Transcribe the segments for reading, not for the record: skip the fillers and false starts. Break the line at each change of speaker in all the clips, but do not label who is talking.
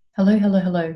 Hello, hello, hello.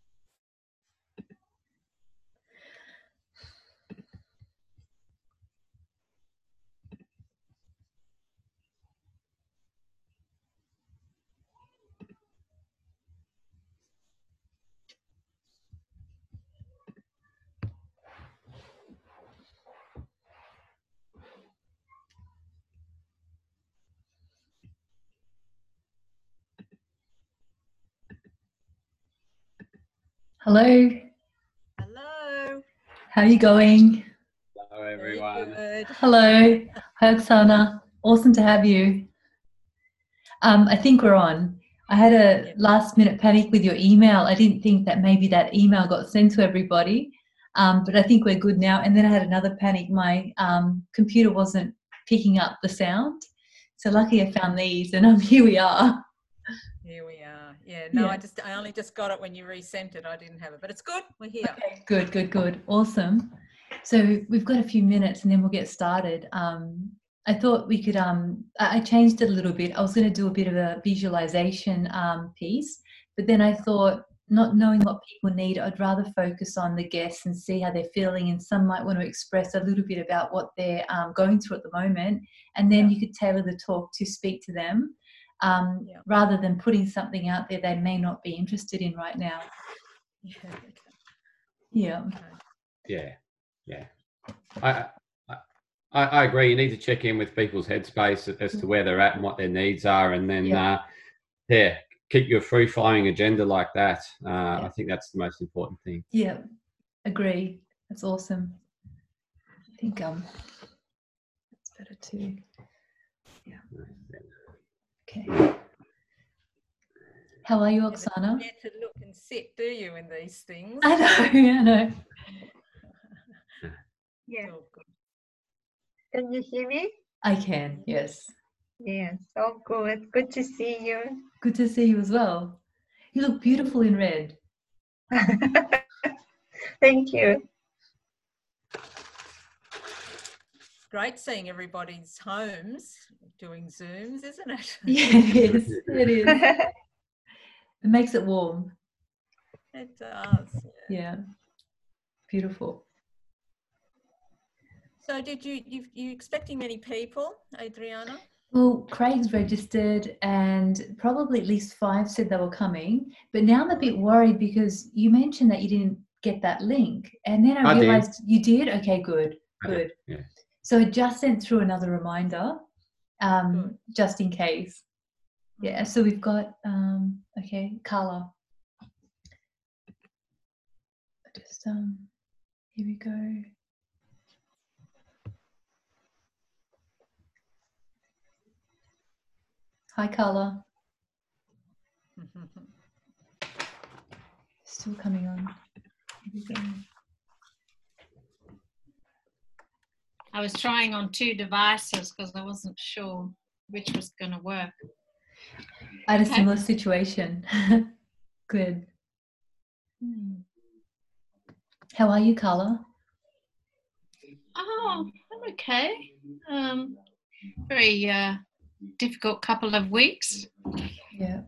Hello,
Hello.
how are you going?
Hello,
Very
everyone.
good.
Hello, hi Oksana. Awesome to have you. I think we're on. I had a
Yep.
last minute panic with your email. I didn't think that maybe that email got sent to everybody, but I think we're good now. And then I had another panic. My computer wasn't picking up the sound. So lucky I found these and here we are.
Here we are. Yeah. No,
Yeah.
I only just got it when you resent it. I didn't have it, but it's good. We're here.
Okay, good, good, good. Awesome. So we've got a few minutes and then we'll get started. I thought we could, I changed it a little bit. I was going to do a bit of a visualization piece, but then I thought, not knowing what people need, I'd rather focus on the guests and see how they're feeling. And some might want to express a little bit about what they're going through at the moment. And then you could tailor the talk to speak to them rather than putting something out there they may not be interested in right now.
Yeah. Okay.
Yeah.
Yeah, yeah. I agree. You need to check in with people's headspace as to where they're at and what their needs are, and then keep your free flowing agenda like that. I think that's the most important thing.
Yeah, agree. That's awesome. I think that's better too. Yeah. Okay. How are you, Oksana?
You get to look and sit, do you, in these things?
I know.
Yeah.
Oh, good.
Can you hear me?
I can, yes.
Yes. Oh, good. Good to see you.
Good to see you as well. You look beautiful in red.
Thank you.
Great seeing everybody's homes doing Zooms, isn't it?
Yeah, it is. It is. It makes it warm.
It does.
Yeah. Beautiful.
So did you expecting many people, Adriana?
Well, Craig's registered and probably at least 5 said they were coming. But now I'm a bit worried because you mentioned that you didn't get that link. And then I realized you did? Okay, good. Good.
Yeah.
So I just sent through another reminder just in case. Yeah, so we've got, okay, Carla. Just, here we go. Hi, Carla. Still coming on. Here we go.
I was trying on 2 devices because I wasn't sure which was going to work.
I had a similar situation. Good. How are you, Carla?
Oh, I'm okay. Very difficult couple of weeks.
Yeah.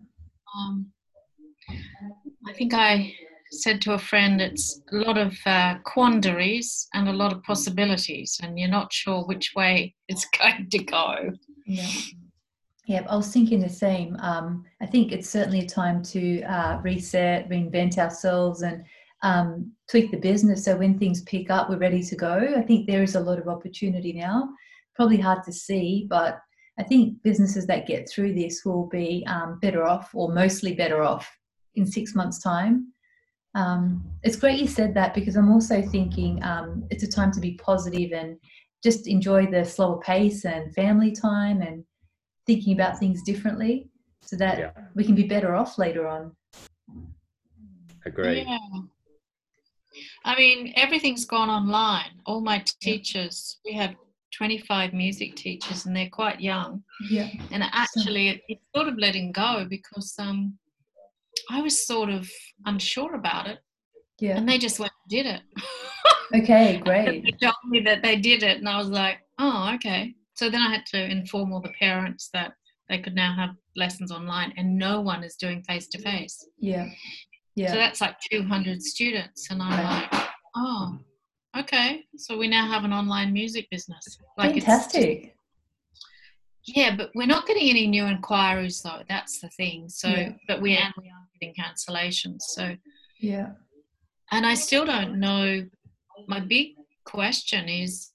I think I said to a friend it's a lot of quandaries and a lot of possibilities, and you're not sure which way it's going to go.
Yeah. Yeah, I was thinking the same. I think it's certainly a time to reset, reinvent ourselves and tweak the business so when things pick up, we're ready to go. I think there is a lot of opportunity now. Probably hard to see, but I think businesses that get through this will be better off or mostly better off in 6 months' time. It's great you said that because I'm also thinking it's a time to be positive and just enjoy the slower pace and family time and thinking about things differently so that we can be better off later on.
Agree.
Yeah. I mean, everything's gone online. All my teachers, we have 25 music teachers and they're quite young.
Yeah.
And actually it's sort of letting go because I was sort of unsure about it.
Yeah.
And they just went and did it.
Okay, great.
They told me that they did it and I was like, oh, okay. So then I had to inform all the parents that they could now have lessons online, and no one is doing face-to-face.
Yeah. Yeah.
So that's like 200 students. And I'm like, oh, okay. So we now have an online music business. Like
Fantastic.
Yeah, but we're not getting any new inquiries though. That's the thing. So,
Yeah.
but we are getting cancellations. So,
yeah.
and I still don't know. My big question is,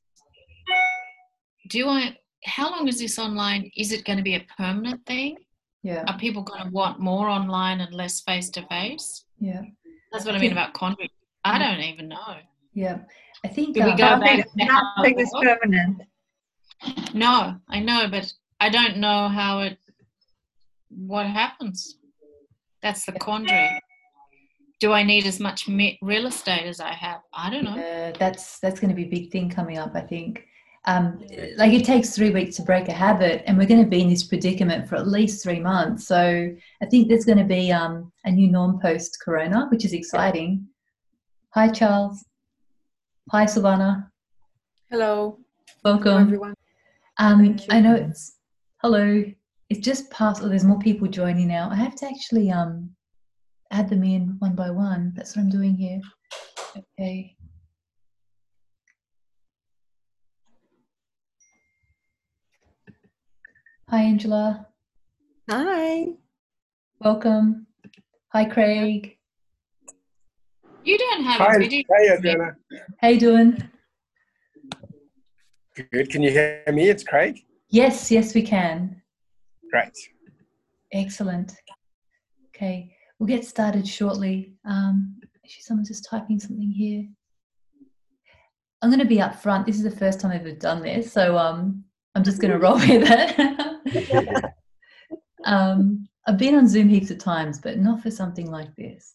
how long is this online? Is it going to be a permanent thing?
Yeah.
Are people going to want more online and less face to face?
Yeah.
That's what I mean about content. I don't even know.
Yeah. I think
Do we go back to
nothing is permanent.
No, I know, but I don't know what happens. That's the quandary. Do I need as much real estate as I have? I don't know.
That's going to be a big thing coming up, I think. Like it takes 3 weeks to break a habit, and we're going to be in this predicament for at least 3 months. So I think there's going to be a new norm post-corona, which is exciting. Hi, Charles. Hi, Silvana.
Hello.
Welcome.
Hello, everyone.
I know it's hello. It's just past. Oh, there's more people joining now. I have to actually add them in one by one. That's what I'm doing here. Okay. Hi, Angela.
Hi.
Welcome. Hi, Craig.
You don't have
Hi,
a video.
hey, Adriana.
How you doing?
Good. Can you hear me? It's Craig.
Yes, we can.
Great.
Excellent. Okay, we'll get started shortly. Actually, someone's just typing something here. I'm going to be up front. This is the first time I've ever done this, so I'm just going to roll with it. I've been on Zoom heaps of times, but not for something like this.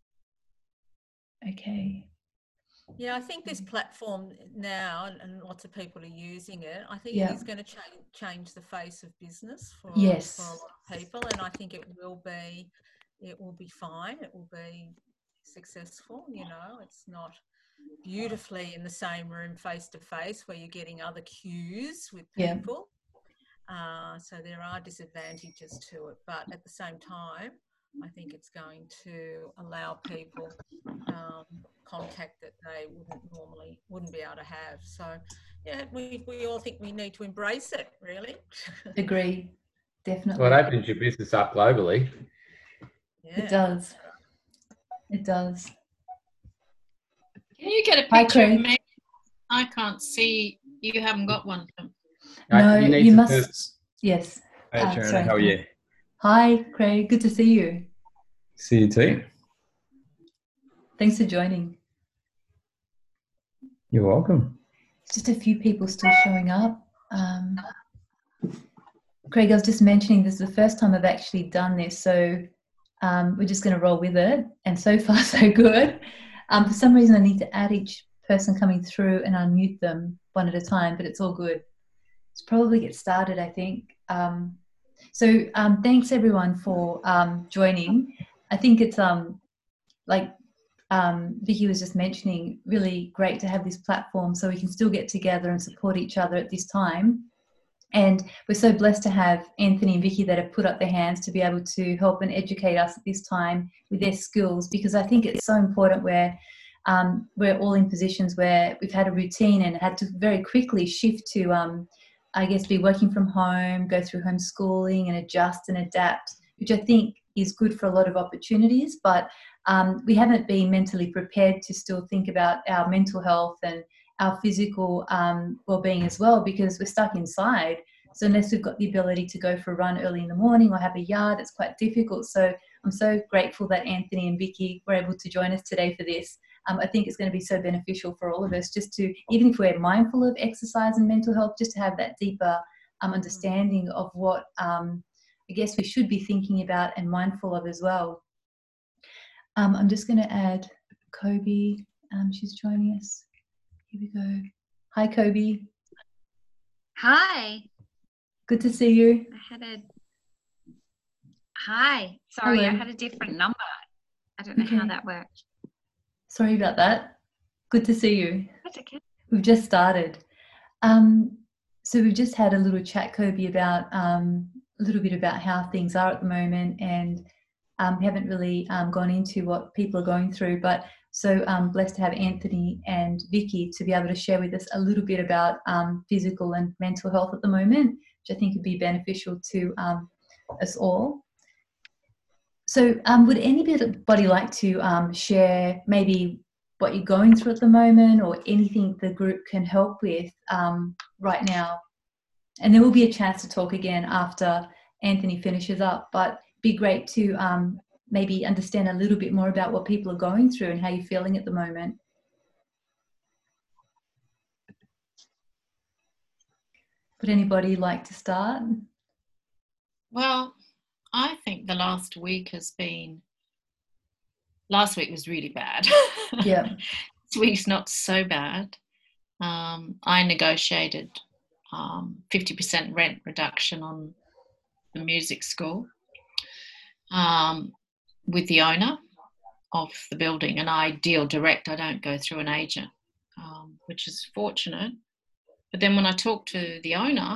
Okay.
Yeah, I think this platform now, and lots of people are using it, I think
Yeah.
it is going to change the face of business for,
Yes.
for a lot of people, and I think it will be fine. It will be successful. You know, it's not beautifully in the same room face to face where you're getting other cues with
Yeah.
people. So there are disadvantages to it, but at the same time, I think it's going to allow people contact that they wouldn't be able to have. So yeah, we all think we need to embrace it, really.
Agree. Definitely.
Well, it opens your business up globally.
Yeah.
It does. It does.
Can you get a
Hi,
picture of
Craig.
me? I can't see. You haven't got one.
No,
need
you
to
must.
first-
Yes.
Hey, Adriana,
sorry.
how are you?
Hi, Craig. Good to see you.
See you too.
Thanks for joining.
You're welcome.
Just a few people still showing up. Craig, I was just mentioning this is the first time I've actually done this, so we're just going to roll with it. And so far, so good. For some reason, I need to add each person coming through and unmute them one at a time, but it's all good. Let's probably get started, I think. So thanks everyone for joining. I think it's like Vicky was just mentioning, really great to have this platform so we can still get together and support each other at this time. And we're so blessed to have Anthony and Vicky that have put up their hands to be able to help and educate us at this time with their skills, because I think it's so important where we're all in positions where we've had a routine and had to very quickly shift to I guess be working from home, go through homeschooling and adjust and adapt, which I think is good for a lot of opportunities, but we haven't been mentally prepared to still think about our mental health and our physical well-being as well, because we're stuck inside. So unless we've got the ability to go for a run early in the morning or have a yard, it's quite difficult. So I'm so grateful that Anthony and Vicky were able to join us today for this. I think it's going to be so beneficial for all of us, just to, even if we're mindful of exercise and mental health, just to have that deeper understanding of what I guess we should be thinking about and mindful of as well. I'm just going to add Kobe. She's joining us. Here we go. Hi, Kobe.
Hi.
Good to see you.
Hi. Sorry,
Hello.
I had a different number. I don't know how
Okay.
that worked.
Sorry about that. Good to see you.
That's okay.
We've just started. So we've just had a little chat, Kobe, about a little bit about how things are at the moment, and we haven't really gone into what people are going through, but so blessed to have Anthony and Vicky to be able to share with us a little bit about physical and mental health at the moment, which I think would be beneficial to us all. So would anybody like to share maybe what you're going through at the moment, or anything the group can help with right now? And there will be a chance to talk again after Anthony finishes up, but it'd be great to maybe understand a little bit more about what people are going through and how you're feeling at the moment. Would anybody like to start?
Well, I think the last week was really bad.
Yeah.
This week's not so bad. I negotiated 50% rent reduction on the music school with the owner of the building, and I deal direct. I don't go through an agent, which is fortunate. But then when I talked to the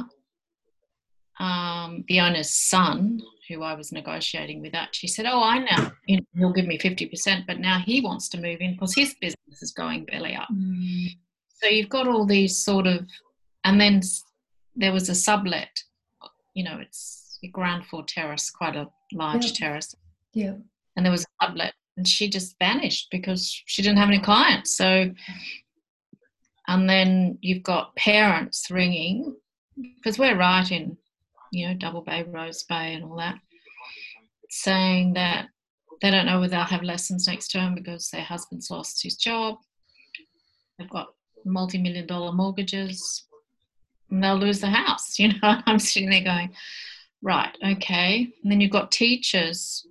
owner's son, who I was negotiating with, that she said, "Oh, I know, he'll give me 50%, but now he wants to move in because his business is going belly up." So you've got all these sort of, and then there was a sublet. It's a ground floor terrace, quite a large terrace.
Yeah.
And there was a sublet, and she just vanished because she didn't have any clients. So, and then you've got parents ringing, because we're right in, Double Bay, Rose Bay and all that, saying that they don't know whether they'll have lessons next term because their husband's lost his job. They've got multi-million-dollar mortgages, and they'll lose the house. I'm sitting there going, right, okay. And then you've got teachers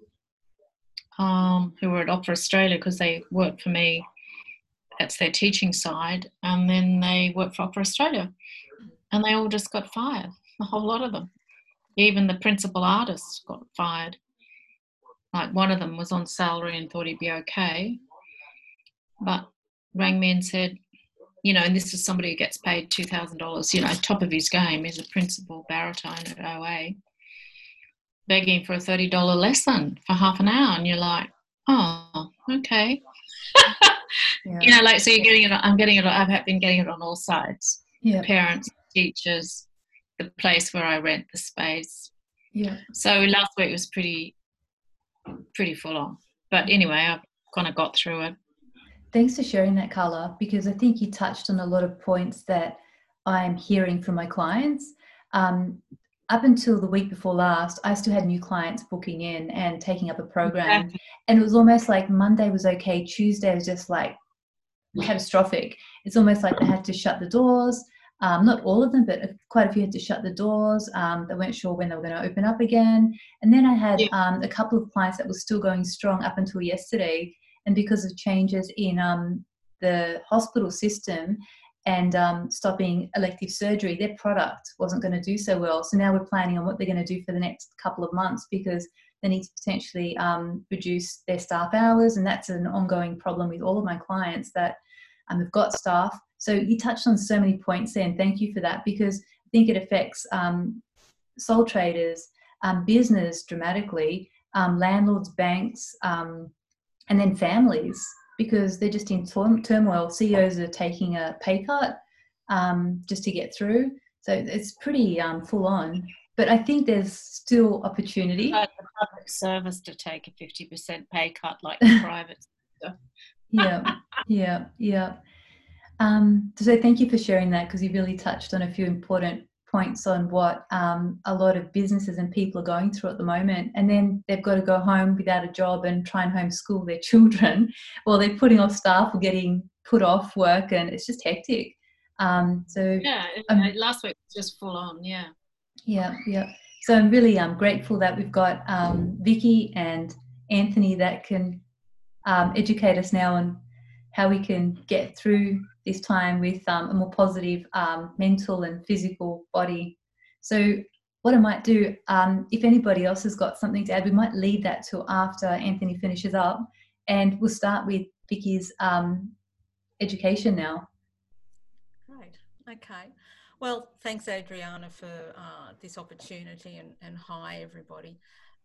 who were at Opera Australia because they work for me. That's their teaching side. And then they work for Opera Australia. And they all just got fired, a whole lot of them. Even the principal artists got fired. Like, one of them was on salary and thought he'd be okay, but rang me and said, and this is somebody who gets paid $2,000, top of his game. He's a principal baritone at OA, begging for a $30 lesson for half an hour. And you're like, oh, okay.
Yeah.
So you're getting it, I've been getting it on all sides.
Yeah.
Parents, teachers, the place where I rent the space.
Yeah.
So last week was pretty full on. But anyway, I've kind of got through it.
Thanks for sharing that, Carla, because I think you touched on a lot of points that I'm hearing from my clients. Up until the week before last, I still had new clients booking in and taking up a program.
Exactly.
And it was almost like Monday was okay, Tuesday was just like catastrophic. It's almost like they had to shut the doors. Not all of them, but quite a few had to shut the doors. They weren't sure when they were going to open up again. And then I had a couple of clients that were still going strong up until yesterday. And because of changes in the hospital system and stopping elective surgery, their product wasn't going to do so well. So now we're planning on what they're going to do for the next couple of months, because they need to potentially reduce their staff hours. And that's an ongoing problem with all of my clients, that they've got staff. So you touched on so many points there, and thank you for that, because I think it affects sole traders, business dramatically, landlords, banks, and then families, because they're just in turmoil. CEOs are taking a pay cut just to get through. So it's pretty full on. But I think there's still opportunity.
Like the public service to take a 50% pay cut, like the private sector.
Yeah. So thank you for sharing that, because you really touched on a few important points on what a lot of businesses and people are going through at the moment. And then they've got to go home without a job and try and homeschool their children, or they're putting off staff or getting put off work, and it's just hectic. Last
week was just full on.
Yeah. So I'm really grateful that we've got Vicky and Anthony that can educate us now on how we can get through this time with a more positive mental and physical body. So what I might do, if anybody else has got something to add, we might leave that till after Anthony finishes up, and we'll start with Vicky's education now.
Great. Okay. Well, thanks, Adriana, for this opportunity, and hi, everybody.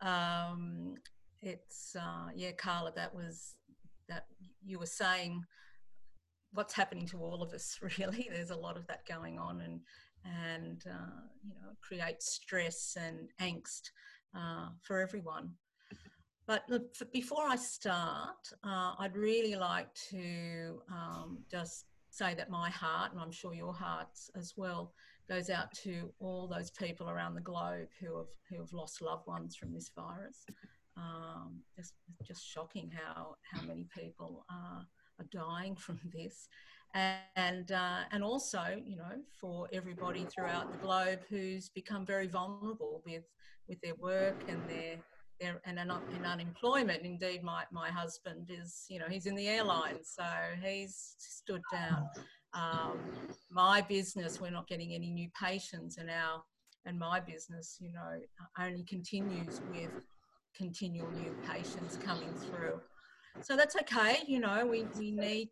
It's yeah, Carla, that you were saying what's happening to all of us. Really, there's a lot of that going on, and you know, creates stress and angst for everyone. But look, before I start, I'd really like to just say that my heart, and I'm sure your hearts as well, goes out to all those people around the globe who have lost loved ones from this virus. Just shocking how many people are dying from this, and also, you know, for everybody throughout the globe who's become very vulnerable with their work and in unemployment. Indeed, my husband is, you know, he's in the airlines, so he's stood down. My business, we're not getting any new patients, and my business, you know, only continues with continual new patients coming through. So that's okay. You know, we need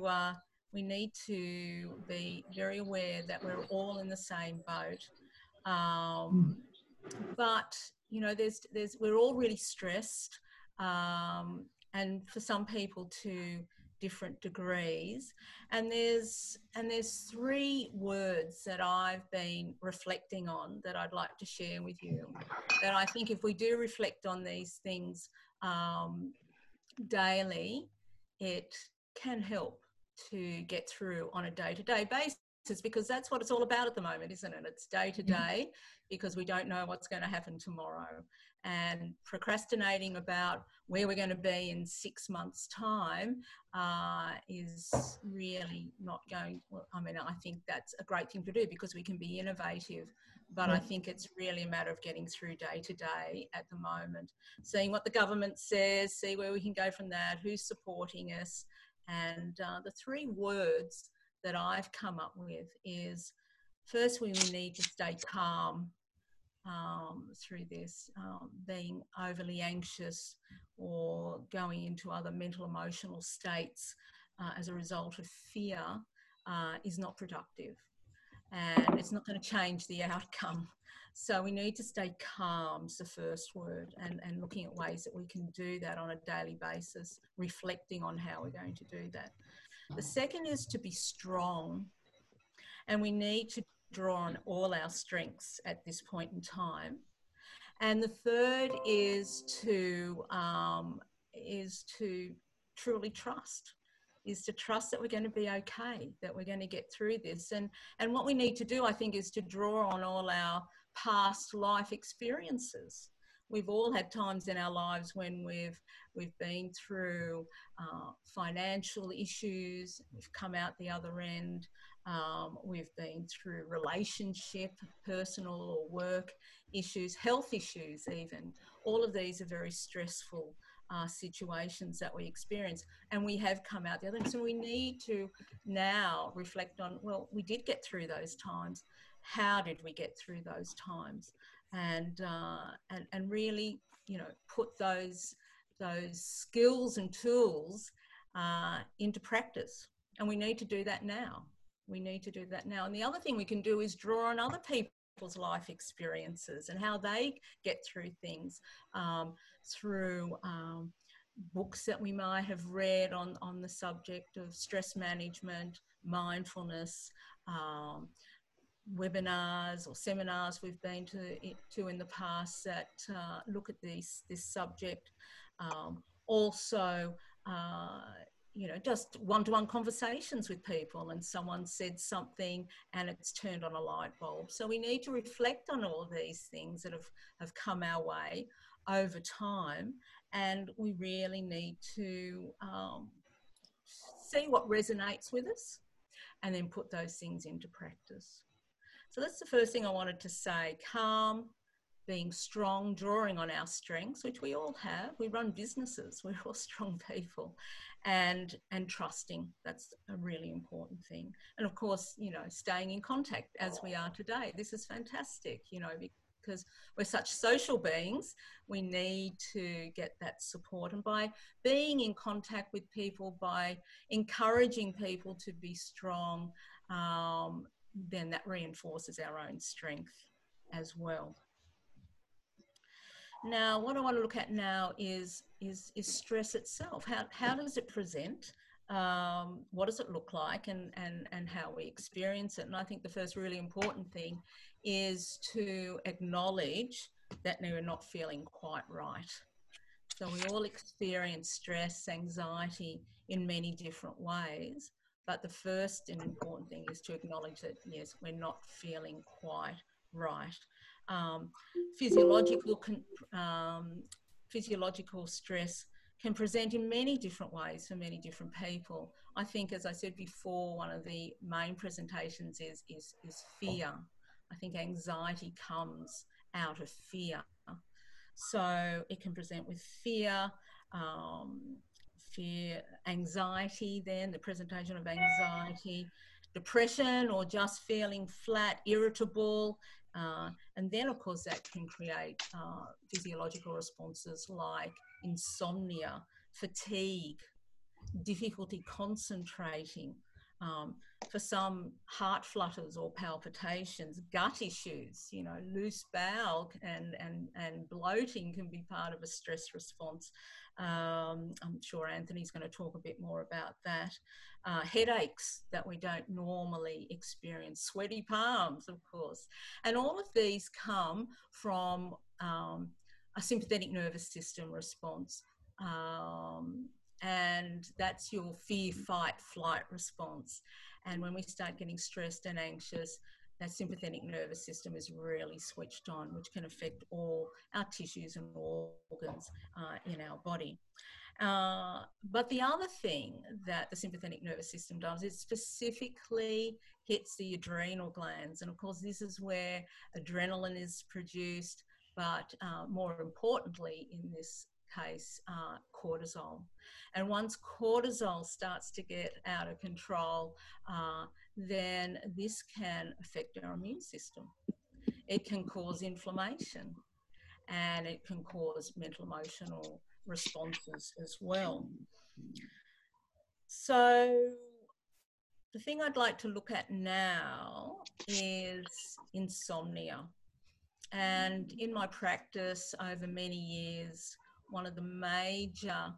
to be very aware that we're all in the same boat. But you know, we're all really stressed, and for some people to different degrees. And there's 3 words that I've been reflecting on that I'd like to share with you. That I think if we do reflect on these things daily, it can help to get through on a day-to-day basis, because that's what it's all about at the moment, isn't it? It's day to day, because we don't know what's going to happen tomorrow. And procrastinating about where we're going to be in 6 months' time is really not going, well, I mean, I think that's a great thing to do because we can be innovative, but I think it's really a matter of getting through day to day at the moment, seeing what the government says, see where we can go from that, who's supporting us. And the 3 words that I've come up with is, firstly, we need to stay calm through this. Being overly anxious or going into other mental emotional states as a result of fear is not productive, and it's not going to change the outcome. So we need to stay calm is the first word, and looking at ways that we can do that on a daily basis, reflecting on how we're going to do that. The second is to be strong, and we need to draw on all our strengths at this point in time. And the third is to truly trust, is to trust that we're going to be okay, that we're going to get through this. And what we need to do, I think, is to draw on all our past life experiences. We've all had times in our lives when we've been through financial issues, we've come out the other end, we've been through relationship, personal or work issues, health issues even. All of these are very stressful situations that we experience, and we have come out the other end. So we need to now reflect on, well, we did get through those times. How did we get through those times? And really, you know, put those skills and tools into practice. And we need to do that now. We need to do that now. And the other thing we can do is draw on other people's life experiences and how they get through things, through books that we might have read on the subject of stress management, mindfulness, webinars or seminars we've been to in the past that look at this subject. Also, you know, just one-to-one conversations with people, and someone said something and it's turned on a light bulb. So we need to reflect on all of these things that have come our way over time, and we really need to see what resonates with us and then put those things into practice. So that's the first thing I wanted to say. Calm, being strong, drawing on our strengths, which we all have. We run businesses, we're all strong people, and trusting. That's a really important thing. And of course, you know, staying in contact as we are today. This is fantastic, you know, because we're such social beings, we need to get that support. And by being in contact with people, by encouraging people to be strong, then that reinforces our own strength as well. Now, what I want to look at now is stress itself. How does it present? What does it look like, and how we experience it? And I think the first really important thing is to acknowledge that we're not feeling quite right. So we all experience stress, anxiety in many different ways, but the first and important thing is to acknowledge that, yes, we're not feeling quite right. Physiological stress can present in many different ways for many different people. I think, as I said before, one of the main presentations is fear. I think anxiety comes out of fear. So it can present with fear, anxiety, then the presentation of anxiety, depression, or just feeling flat, irritable. And then, of course, that can create physiological responses like insomnia, fatigue, difficulty concentrating, for some, heart flutters or palpitations, gut issues, you know, loose bowel and bloating can be part of a stress response. I'm sure Anthony's going to talk a bit more about that. Headaches that we don't normally experience, sweaty palms, of course. And all of these come from a sympathetic nervous system response. And that's your fear, fight, flight response. And when we start getting stressed and anxious, that sympathetic nervous system is really switched on, which can affect all our tissues and organs in our body. But the other thing that the sympathetic nervous system does is specifically hits the adrenal glands. And of course, this is where adrenaline is produced, but more importantly in this case, cortisol. And once cortisol starts to get out of control, then this can affect our immune system. It can cause inflammation, and it can cause mental emotional responses as well. So the thing I'd like to look at now is insomnia. And in my practice over many years, one of the major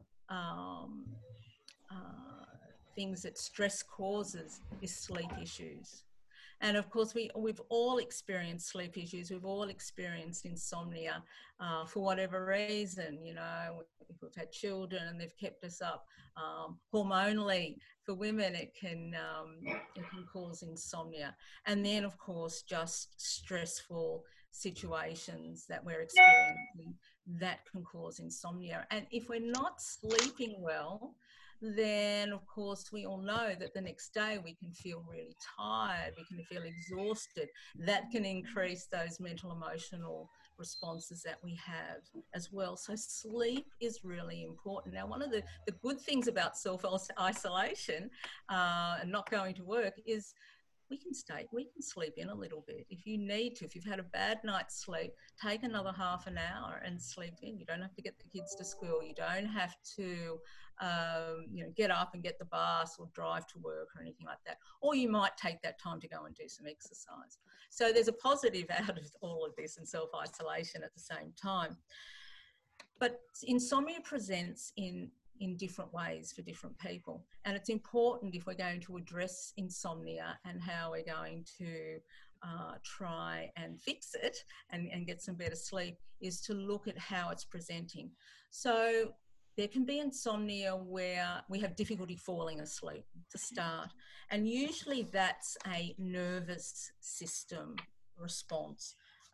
things that stress causes is sleep issues. And of course, we've all experienced sleep issues. We've all experienced insomnia for whatever reason. You know, if we've had children and they've kept us up hormonally. For women, it can cause insomnia. And then, of course, just stressful situations that we're experiencing, that can cause insomnia. And if we're not sleeping well, then of course we all know that the next day we can feel really tired, we can feel exhausted. That can increase those mental emotional responses that we have as well. So sleep is really important. Now, one of the good things about self-isolation and not going to work is we can sleep in a little bit if you need to. If you've had a bad night's sleep, take another half an hour and sleep in. You don't have to get the kids to school. You don't have to get up and get the bus or drive to work or anything like that. Or you might take that time to go and do some exercise. So there's a positive out of all of this and self-isolation at the same time. But insomnia presents in different ways for different people. And it's important, if we're going to address insomnia and how we're going to try and fix it and get some better sleep, is to look at how it's presenting. So there can be insomnia where we have difficulty falling asleep to start. And usually that's a nervous system response.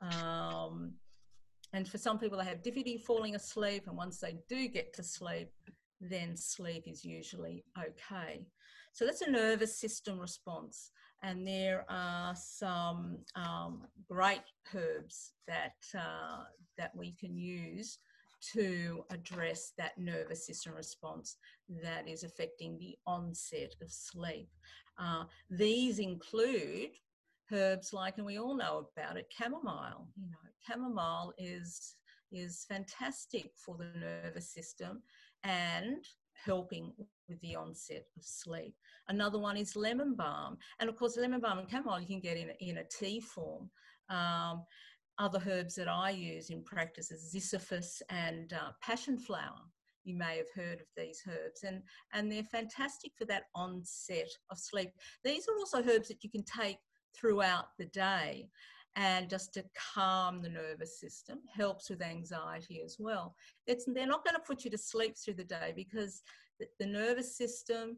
And for some people, they have difficulty falling asleep, and once they do get to sleep, then sleep is usually okay. So that's a nervous system response. And there are some great herbs that we can use to address that nervous system response that is affecting the onset of sleep. These include herbs like, and we all know about it, chamomile. You know, chamomile is fantastic for the nervous system, and helping with the onset of sleep. Another one is lemon balm. And of course, lemon balm and chamomile you can get in a tea form. Other herbs that I use in practice is ziziphus and passion flower. You may have heard of these herbs, and they're fantastic for that onset of sleep. These are also herbs that you can take throughout the day, and just to calm the nervous system, helps with anxiety as well. They're not going to put you to sleep through the day, because the nervous system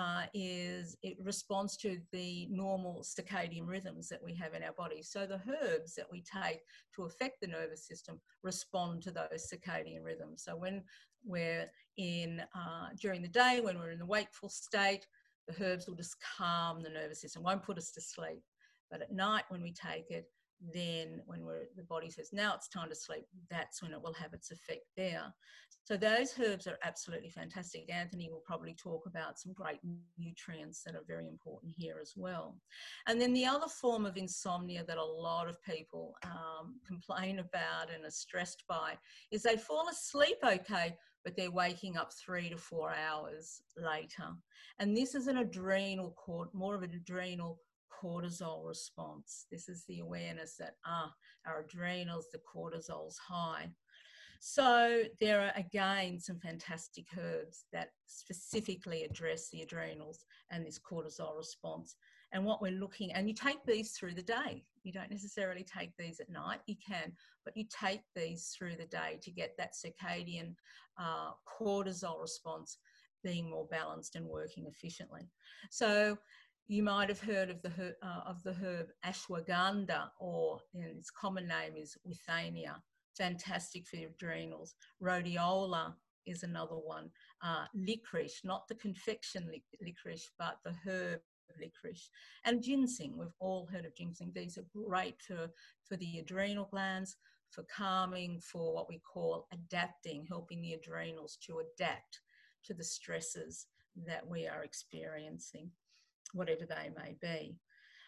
it responds to the normal circadian rhythms that we have in our body. So the herbs that we take to affect the nervous system respond to those circadian rhythms. So when we're during the day, when we're in the wakeful state, the herbs will just calm the nervous system, won't put us to sleep. But at night when we take it, then when the body says, now it's time to sleep, that's when it will have its effect there. So those herbs are absolutely fantastic. Anthony will probably talk about some great nutrients that are very important here as well. And then the other form of insomnia that a lot of people complain about and are stressed by is they fall asleep okay, but they're waking up 3 to 4 hours later. And this is more of an adrenal cortisol response. This is the awareness that our adrenals, the cortisol's high. So there are again some fantastic herbs that specifically address the adrenals and this cortisol response. And what we're looking, and you take these through the day. You don't necessarily take these at night. You can, but you take these through the day to get that circadian cortisol response being more balanced and working efficiently. So you might have heard of the herb ashwagandha, or its common name is withania. Fantastic for your adrenals. Rhodiola is another one. Licorice, not the confection licorice, but the herb licorice. And ginseng, we've all heard of ginseng. These are great for the adrenal glands, for calming, for what we call adapting, helping the adrenals to adapt to the stresses that we are experiencing, whatever they may be.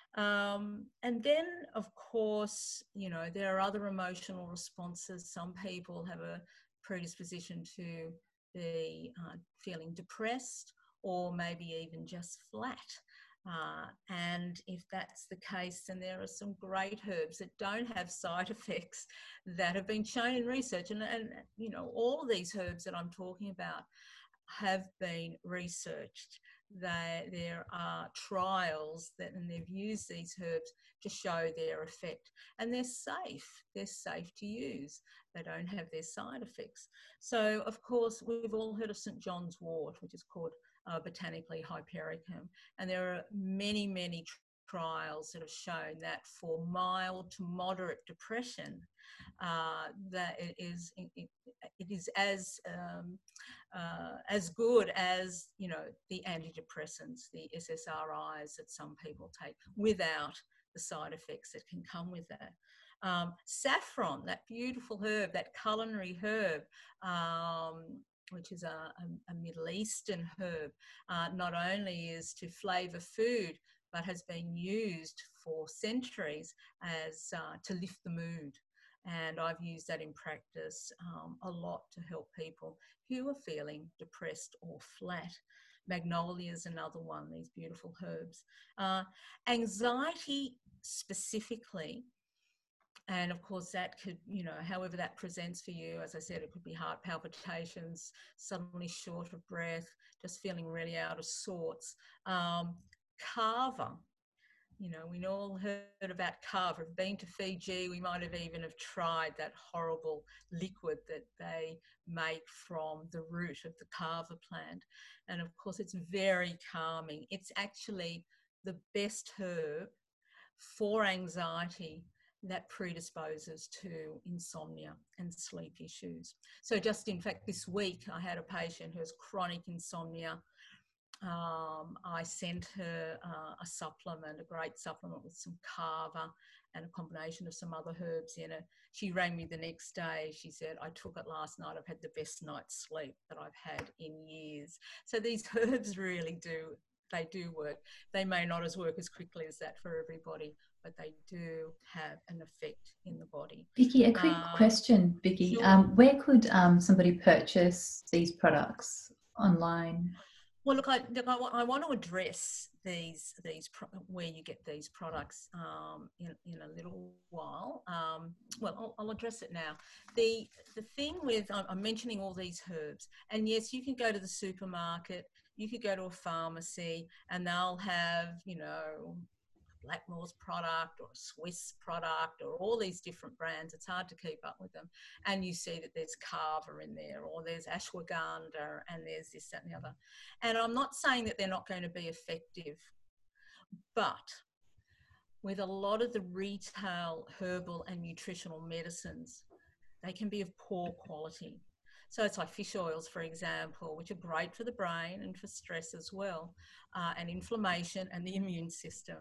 And then, of course, there are other emotional responses. Some people have a predisposition to be feeling depressed, or maybe even just flat. And if that's the case, then there are some great herbs that don't have side effects that have been shown in research. And all of these herbs that I'm talking about have been researched. There are trials and they've used these herbs to show their effect, and they're safe to use. They don't have their side effects. So of course we've all heard of St. John's wort, which is called botanically Hypericum, and there are many trials that have shown that for mild to moderate depression, that it is as good as the antidepressants, the SSRIs that some people take, without the side effects that can come with that. Saffron, that beautiful herb, that culinary herb, which is a Middle Eastern herb, not only is to flavour food, but has been used for centuries as to lift the mood. And I've used that in practice a lot to help people who are feeling depressed or flat. Magnolia is another one, these beautiful herbs. Anxiety specifically, and of course that could, however that presents for you, as I said, it could be heart palpitations, suddenly short of breath, just feeling really out of sorts. Kava. We all heard about kava. We've been to Fiji. We might have even tried that horrible liquid that they make from the root of the kava plant. And of course, it's very calming. It's actually the best herb for anxiety that predisposes to insomnia and sleep issues. So just in fact, this week, I had a patient who has chronic insomnia. I sent her a supplement, a great supplement with some kava and a combination of some other herbs in it. She rang me the next day. She said, I took it last night. I've had the best night's sleep that I've had in years. So these herbs really do work. They may not work as quickly as that for everybody, but they do have an effect in the body.
Vicki, a quick question, Vicki.
Sure.
Where could somebody purchase these products? online?
Well, look, I want to address where you get these products in a little while. Well, I'll address it now. The thing with I'm mentioning all these herbs, and yes, you can go to the supermarket, you could go to a pharmacy, and they'll have, you know, Blackmore's product or a Swiss product or all these different brands. It's hard to keep up with them. And you see that there's Carver in there, or there's ashwagandha, and there's this, that and the other. And I'm not saying that they're not going to be effective, but with a lot of the retail herbal and nutritional medicines, they can be of poor quality. So it's like fish oils, for example, which are great for the brain and for stress as well, and inflammation and the immune system.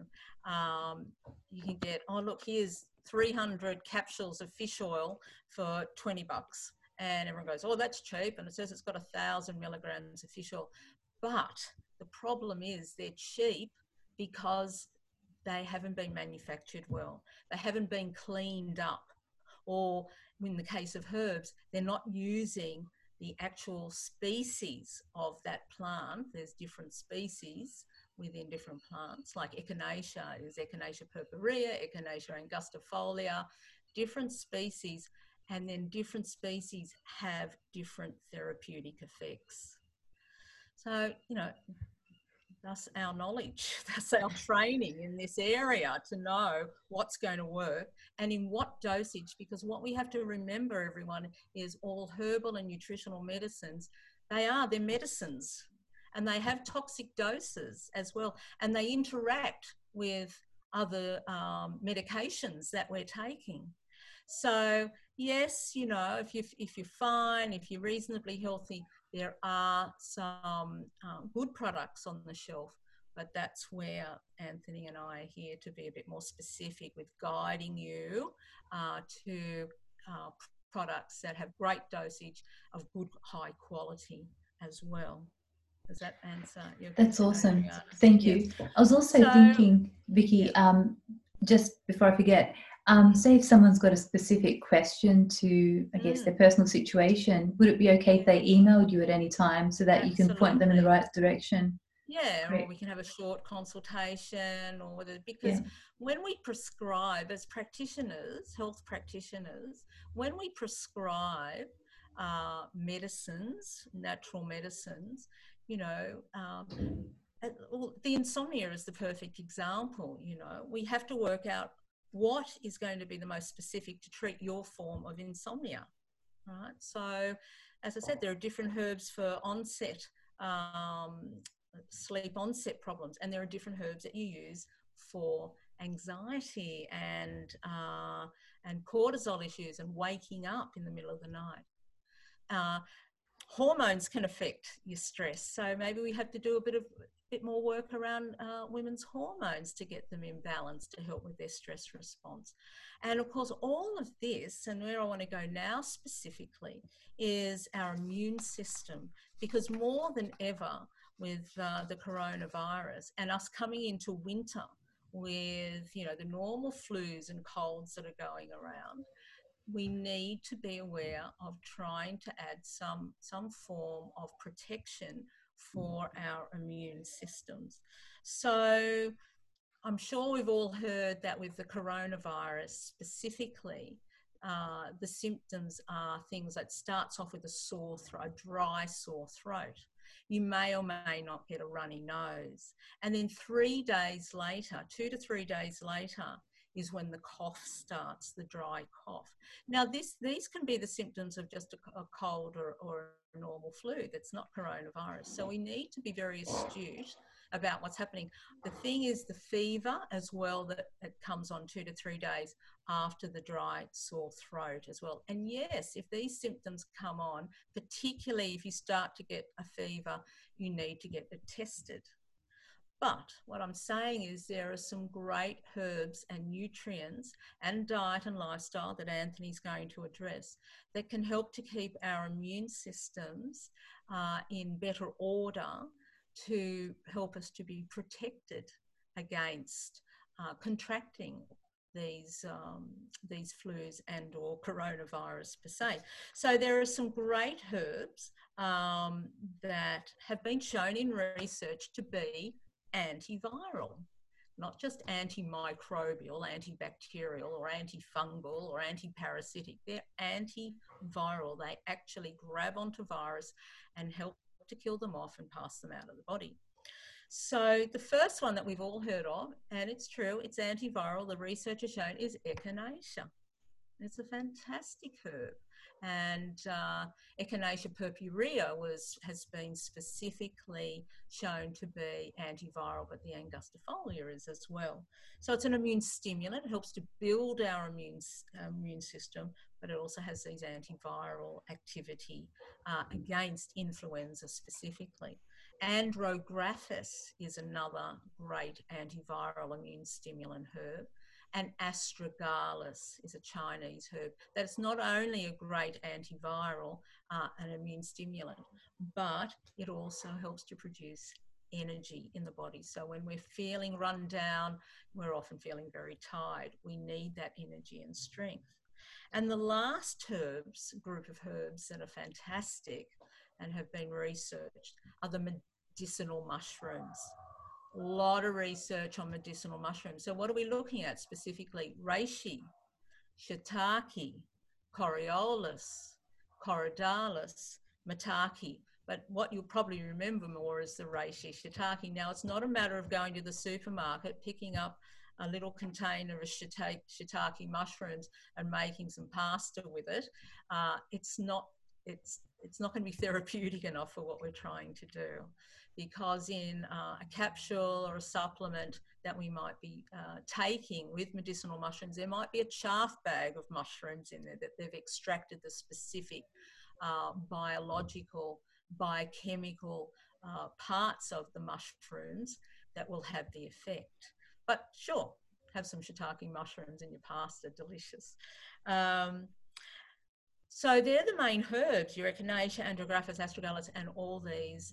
You can get, oh, look, here's 300 capsules of fish oil for $20. And everyone goes, oh, that's cheap. And it says it's got 1,000 milligrams of fish oil. But the problem is they're cheap because they haven't been manufactured well. They haven't been cleaned up. Or in the case of herbs, they're not using the actual species of that plant. There's different species within different plants, like Echinacea is Echinacea purpurea, Echinacea angustifolia, different species, and then different species have different therapeutic effects. So, you know, that's our knowledge, that's our training in this area to know what's going to work and in what dosage, because what we have to remember, everyone, is all herbal and nutritional medicines, they're medicines, and they have toxic doses as well, and they interact with other medications that we're taking. So yes, you know, if you're fine, if you're reasonably healthy, there are some good products on the shelf, but that's where Anthony and I are here to be a bit more specific with guiding you to products that have great dosage of good, high quality as well. Does that answer your question?
That's awesome. Thank you. I was also thinking, Vicky, just before I forget, say if someone's got a specific question to, I guess, their personal situation, would it be okay if they emailed you at any time so that you can point them in the right direction?
Yeah, or we can have a short consultation, or whether, because when we prescribe as practitioners, health practitioners, when we prescribe medicines, natural medicines, you know, the insomnia is the perfect example. You know, we have to work out what is going to be the most specific to treat your form of insomnia, right? So, as I said, there are different herbs for onset, sleep onset problems, and there are different herbs that you use for anxiety and cortisol issues and waking up in the middle of the night. Hormones can affect your stress, so maybe we have to do a bit more work around women's hormones to get them in balance to help with their stress response. And of course, all of this, and where I want to go now specifically, is our immune system, because more than ever with the coronavirus and us coming into winter with, you know, the normal flus and colds that are going around, we need to be aware of trying to add some form of protection for our immune systems. So I'm sure we've all heard that with the coronavirus specifically, the symptoms are things that starts off with a sore throat, dry sore throat. You may or may not get a runny nose. And then 3 days later, 2 to 3 days later, is when the cough starts, the dry cough. Now, these can be the symptoms of just a cold or a normal flu that's not coronavirus. So we need to be very astute about what's happening. The thing is the fever as well, that it comes on 2 to 3 days after the dry sore throat as well. And yes, if these symptoms come on, particularly if you start to get a fever, you need to get it tested. But what I'm saying is there are some great herbs and nutrients and diet and lifestyle that Anthony's going to address that can help to keep our immune systems in better order, to help us to be protected against contracting these flus and or coronavirus per se. So there are some great herbs that have been shown in research to be antiviral, not just antimicrobial, antibacterial or antifungal or antiparasitic. They're antiviral. They actually grab onto virus and help to kill them off and pass them out of the body. So the first one that we've all heard of, and it's true, it's antiviral, the research has shown, is Echinacea. It's a fantastic herb. And Echinacea purpurea has been specifically shown to be antiviral, but the angustifolia is as well. So it's an immune stimulant. It helps to build our immune system, but it also has these antiviral activity against influenza specifically. Andrographis is another great antiviral immune stimulant herb. And astragalus is a Chinese herb that's not only a great antiviral and immune stimulant, but it also helps to produce energy in the body. So when we're feeling run down, we're often feeling very tired. We need that energy and strength. And the last group of herbs that are fantastic and have been researched are the medicinal mushrooms. A lot of research on medicinal mushrooms. So what are we looking at specifically? Reishi, shiitake, Coriolis, Corydalis, Maitake. But what you'll probably remember more is the reishi shiitake. Now, it's not a matter of going to the supermarket, picking up a little container of shiitake mushrooms and making some pasta with it. It's not going to be therapeutic enough for what we're trying to do, because in a capsule or a supplement that we might be taking with medicinal mushrooms, there might be a chaff bag of mushrooms in there that they've extracted the specific biological, biochemical parts of the mushrooms that will have the effect. But sure, have some shiitake mushrooms in your pasta, delicious. So they're the main herbs, your Echinacea, Andrographis, astragalus, and all these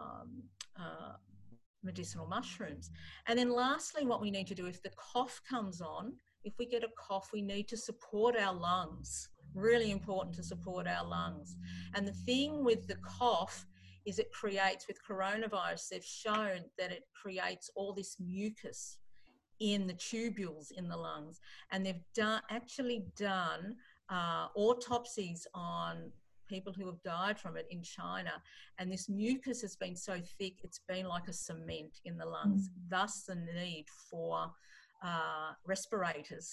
medicinal mushrooms. And then lastly, what we need to do, if the cough comes on, if we get a cough, we need to support our lungs. Really important to support our lungs. And the thing with the cough is it creates, with coronavirus, they've shown that it creates all this mucus in the tubules in the lungs. And they've actually done autopsies on people who have died from it in China, and this mucus has been so thick it's been like a cement in the lungs, thus the need for respirators.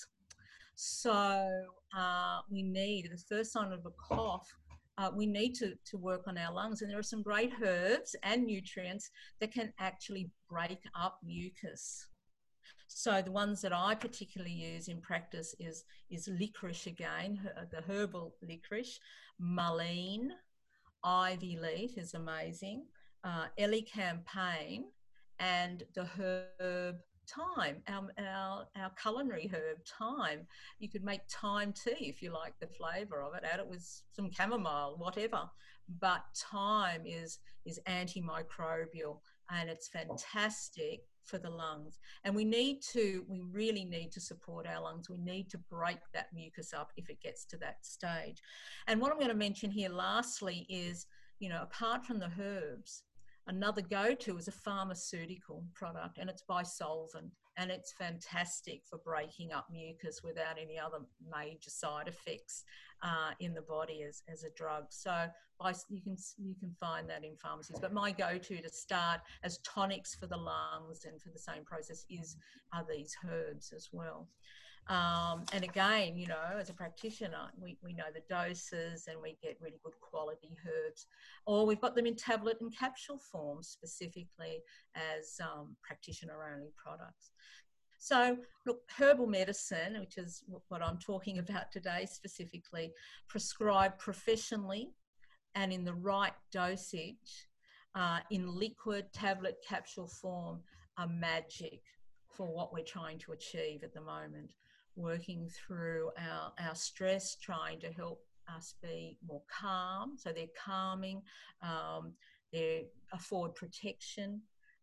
So we need, the first sign of a cough, we need to work on our lungs, and there are some great herbs and nutrients that can actually break up mucus. So the ones that I particularly use in practice is licorice again, the herbal licorice, mullein, ivy leaf is amazing, elecampane, and the herb thyme, our culinary herb thyme. You could make thyme tea if you like the flavour of it, add it with some chamomile, whatever. But thyme is antimicrobial, and it's fantastic for the lungs. And we really need to support our lungs. We need to break that mucus up if it gets to that stage. And what I'm going to mention here lastly is, apart from the herbs, another go-to is a pharmaceutical product, and it's Bisolven, and it's fantastic for breaking up mucus without any other major side effects in the body as a drug. So you can find that in pharmacies. But my go-to to start as tonics for the lungs and for the same process are these herbs as well. And again, as a practitioner, we know the doses and we get really good quality herbs, or we've got them in tablet and capsule form specifically as practitioner-only products. So look, herbal medicine, which is what I'm talking about today specifically, prescribed professionally and in the right dosage, in liquid, tablet, capsule form, are magic for what we're trying to achieve at the moment. Working through our stress, trying to help us be more calm. So they're calming, they afford protection,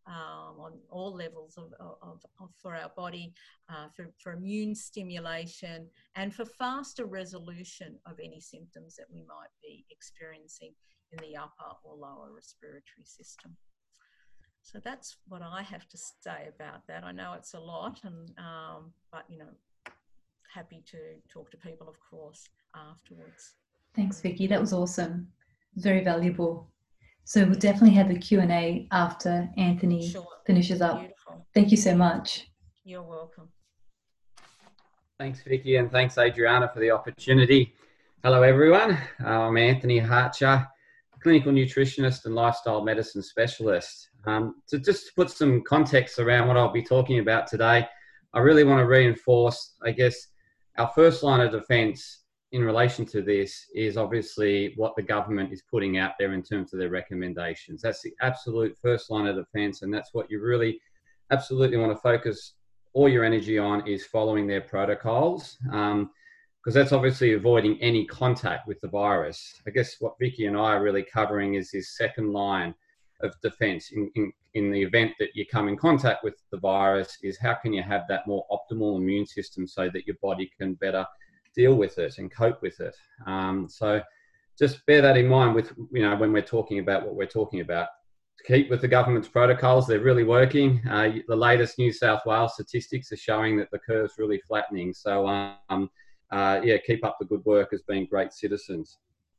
on all levels for our body, for immune stimulation, and for faster resolution of any symptoms that we might be experiencing in the upper or lower respiratory system. So that's what I have to say about that. I know it's a lot, and but you know, happy to talk to people, of course, afterwards.
Thanks, Vicky. That was awesome. Very valuable. So we'll definitely have a Q&A after Anthony finishes up.
Beautiful.
Thank you so much.
You're welcome.
Thanks, Vicky, and thanks, Adriana, for the opportunity. Hello, everyone. I'm Anthony Harcher, clinical nutritionist and lifestyle medicine specialist. So just to put some context around what I'll be talking about today, I really want to reinforce, I guess, our first line of defence in relation to this is obviously what the government is putting out there in terms of their recommendations. That's the absolute first line of defence, and that's what you really absolutely want to focus all your energy on, is following their protocols, because that's obviously avoiding any contact with the virus. I guess what Vicky and I are really covering is this second line of defence in the event that you come in contact with the virus, is how can you have that more optimal immune system so that your body can better deal with it and cope with it. So just bear that in mind with, you know, when we're talking about what we're talking about. Keep with the government's protocols, they're really working. The latest New South Wales statistics are showing that the curve's really flattening. So yeah, keep up the good work as being great citizens.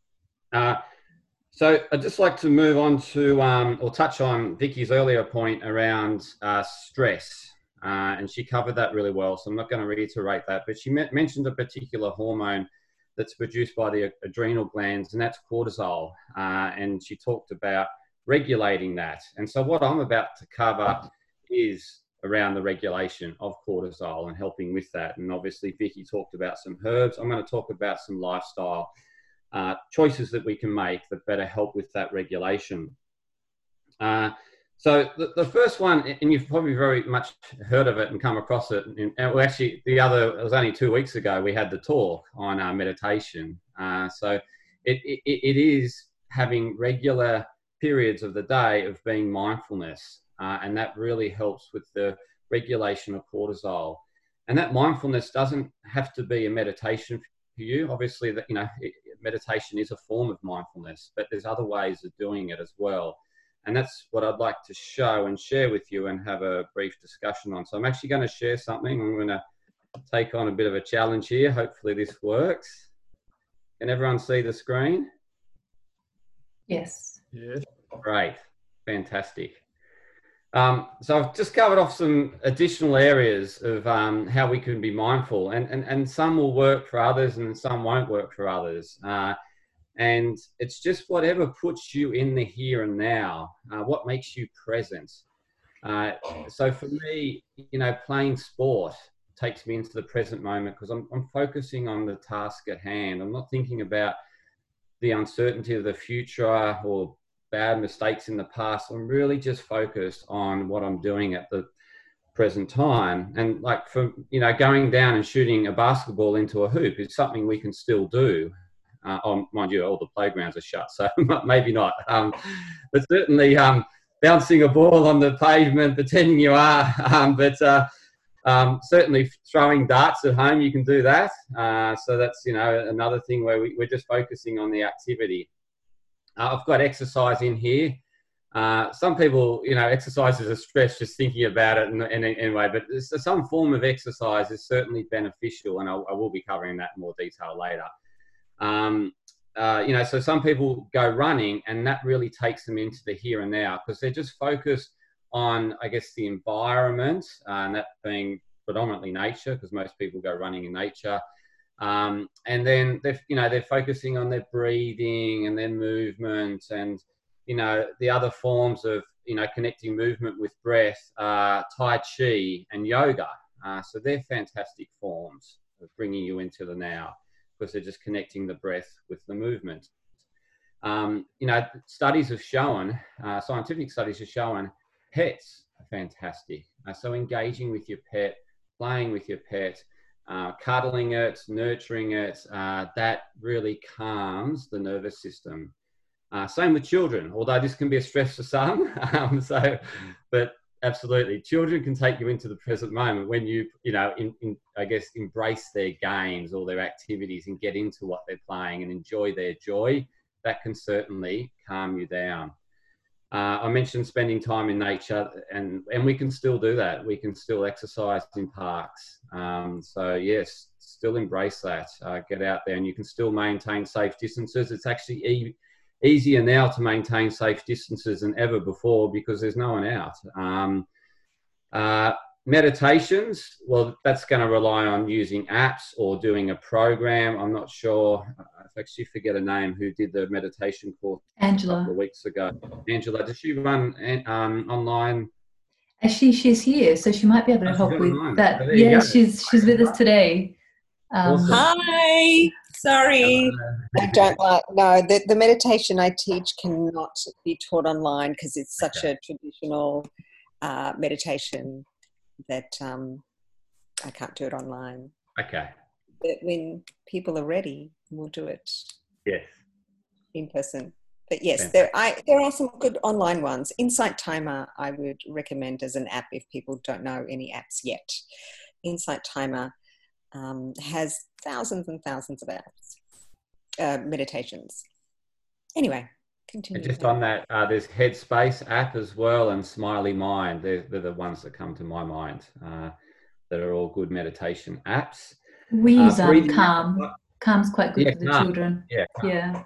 So I'd just like to move on to, or touch on Vicky's earlier point around stress. And she covered that really well, so I'm not going to reiterate that. But she mentioned a particular hormone that's produced by the adrenal glands, and that's cortisol. And she talked about regulating that. And so what I'm about to cover is around the regulation of cortisol and helping with that. And obviously, Vicky talked about some herbs. I'm going to talk about some lifestyle choices that we can make that better help with that regulation. So the first one, and you've probably very much heard of it and come across it, and well, actually it was only 2 weeks ago, we had the talk on meditation. So it is having regular periods of the day of being mindfulness, and that really helps with the regulation of cortisol. And that mindfulness doesn't have to be a meditation for you. Obviously, that, you know, meditation is a form of mindfulness, but there's other ways of doing it as well. And that's what I'd like to show and share with you and have a brief discussion on. So I'm actually going to share something. I'm going to take on a bit of a challenge here. Hopefully this works. Can everyone see the screen?
Yes.
Yes.
Great. Fantastic. So I've just covered off some additional areas of how we can be mindful, and some will work for others and some won't work for others. And it's just whatever puts you in the here and now, what makes you present. So for me, you know, playing sport takes me into the present moment because I'm focusing on the task at hand. I'm not thinking about the uncertainty of the future or bad mistakes in the past. I'm really just focused on what I'm doing at the present time. And like, for, you know, going down and shooting a basketball into a hoop is something we can still do. Mind you, all the playgrounds are shut, so maybe not. But certainly bouncing a ball on the pavement, pretending you are. Certainly throwing darts at home, you can do that. So that's, you know, another thing where we're just focusing on the activity. I've got exercise in here. Some people, you know, exercise is a stress just thinking about it anyway, but some form of exercise is certainly beneficial, and I will be covering that in more detail later. You know, so some people go running and that really takes them into the here and now because they're just focused on, I guess, the environment, and that being predominantly nature, because most people go running in nature. And then they're focusing on their breathing and their movement, and, you know, the other forms of, you know, connecting movement with breath, Tai Chi and yoga. So they're fantastic forms of bringing you into the now, because they're just connecting the breath with the movement. You know, studies have shown, scientific studies have shown, pets are fantastic. So engaging with your pet, playing with your pet, cuddling it, nurturing it, that really calms the nervous system. Same with children, although this can be a stress for some. But absolutely, children can take you into the present moment when you know, I guess, embrace their games or their activities and get into what they're playing and enjoy their joy. That can certainly calm you down. I mentioned spending time in nature, and we can still do that. We can still exercise in parks. So yes, still embrace that. Get out there, and you can still maintain safe distances. It's actually easier now to maintain safe distances than ever before because there's no one out. Meditations, well, that's going to rely on using apps or doing a program. I'm not sure. I actually forget a name who did the meditation course
Angela.
a couple of weeks ago. Angela, does she run online?
Actually, she's here, so she might be able to help with that.
So
yeah, she's with us today.
Awesome.
Hi. Sorry. I don't like, no, the meditation I teach cannot be taught online because it's such a traditional meditation that I can't do it online.
Okay.
But when people are ready, we'll do it in person. But yes, there are some good online ones. Insight Timer I would recommend as an app if people don't know any apps yet. Insight Timer has thousands and thousands of apps, meditations. Anyway, continue.
And just on that, there's Headspace app as well and Smiley Mind. They're the ones that come to my mind that are all good meditation apps.
We use Calm. Calm's quite good for the
Calm.
children.
Yeah.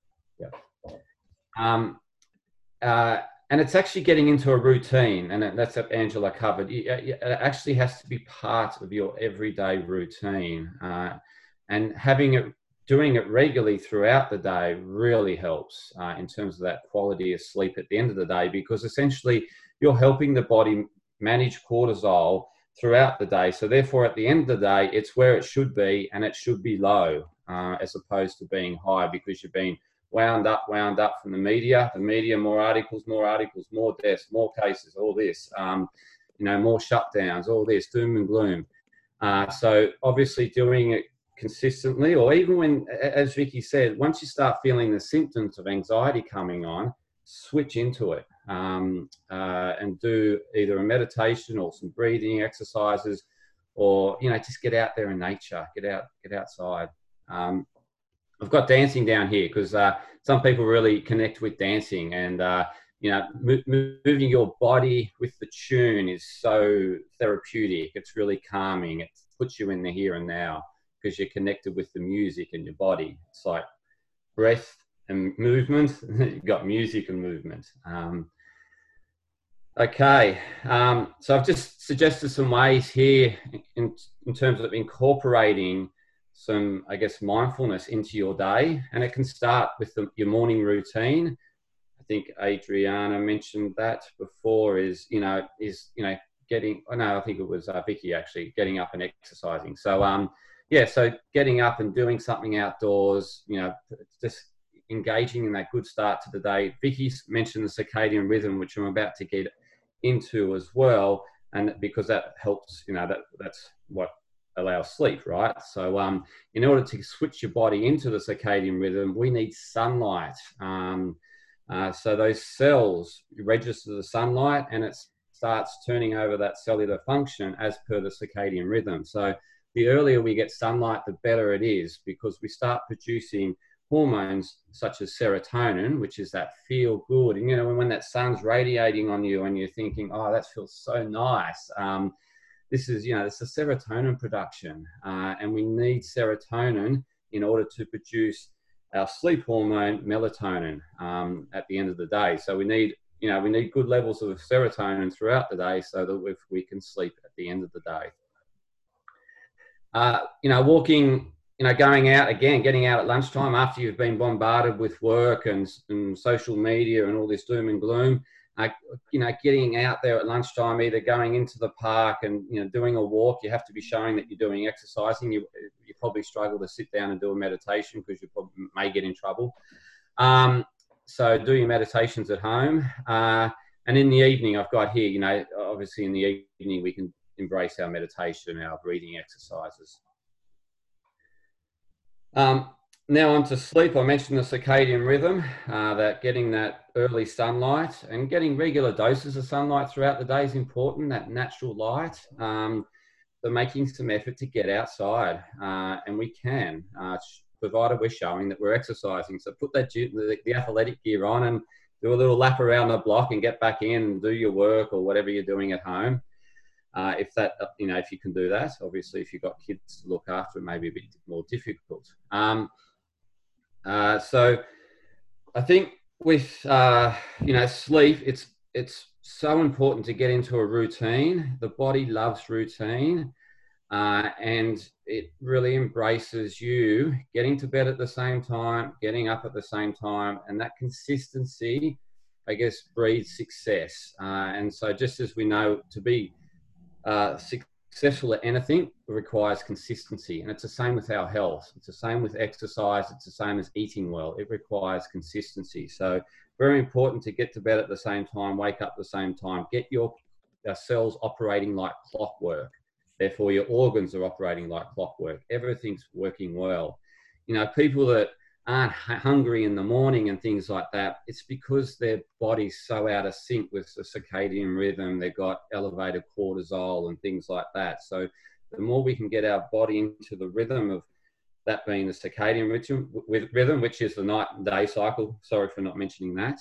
And it's actually getting into a routine, and that's what Angela covered. It actually has to be part of your everyday routine, and doing it regularly throughout the day really helps in terms of that quality of sleep at the end of the day, because essentially you're helping the body manage cortisol throughout the day. So therefore, at the end of the day, it's where it should be, and it should be low as opposed to being high because you've been wound up from the media, more articles, more deaths, more cases, all this, more shutdowns, all this, doom and gloom. So obviously doing it consistently, or even when, as Vicky said, once you start feeling the symptoms of anxiety coming on, switch into it and do either a meditation or some breathing exercises, or, just get out there in nature, get outside. I've got dancing down here because some people really connect with dancing, and moving your body with the tune is so therapeutic. It's really calming. It puts you in the here and now because you're connected with the music and your body. It's like breath and movement. You've got music and movement. Okay, so I've just suggested some ways here in terms of incorporating some, I guess, mindfulness into your day, and it can start with your morning routine. I think Adriana mentioned that before. I think it was Vicky actually, getting up and exercising. So so getting up and doing something outdoors, just engaging in that good start to the day. Vicky's mentioned the circadian rhythm, which I'm about to get into as well, and because that helps, that's what allows sleep, right? So in order to switch your body into the circadian rhythm, we need sunlight. So those cells register the sunlight, and it starts turning over that cellular function as per the circadian rhythm. So the earlier we get sunlight, the better it is, because we start producing hormones such as serotonin, which is that feel good. And when that sun's radiating on you and you're thinking, oh, that feels so nice. This is a serotonin production, and we need serotonin in order to produce our sleep hormone, melatonin, at the end of the day. So we need good levels of serotonin throughout the day so that we can sleep at the end of the day. Walking, going out again, getting out at lunchtime after you've been bombarded with work and social media and all this doom and gloom. Getting out there at lunchtime, either going into the park and, doing a walk. You have to be showing that you're doing exercising. You probably struggle to sit down and do a meditation because you probably may get in trouble. So do your meditations at home. And in the evening, I've got here, obviously in the evening, we can embrace our meditation, our breathing exercises. now on to sleep. I mentioned the circadian rhythm, that getting that early sunlight and getting regular doses of sunlight throughout the day is important, that natural light. But making some effort to get outside, and we can, provided we're showing that we're exercising. So put that the athletic gear on and do a little lap around the block and get back in and do your work or whatever you're doing at home. If that, if you can do that. Obviously, if you've got kids to look after, it may be a bit more difficult. So I think with sleep, it's so important to get into a routine. The body loves routine, and it really embraces you getting to bed at the same time, getting up at the same time, and that consistency, I guess, breeds success. And so just as we know, to be successful at anything requires consistency, and it's the same with our health. It's the same with exercise. It's the same as eating well. It requires consistency. So very important to get to bed at the same time, wake up at the same time, get your cells operating like clockwork. Therefore, your organs are operating like clockwork. Everything's working well. People that aren't hungry in the morning and things like that, it's because their body's so out of sync with the circadian rhythm. They've got elevated cortisol and things like that. So the more we can get our body into the rhythm of that being the circadian rhythm, which is the night and day cycle. Sorry for not mentioning that.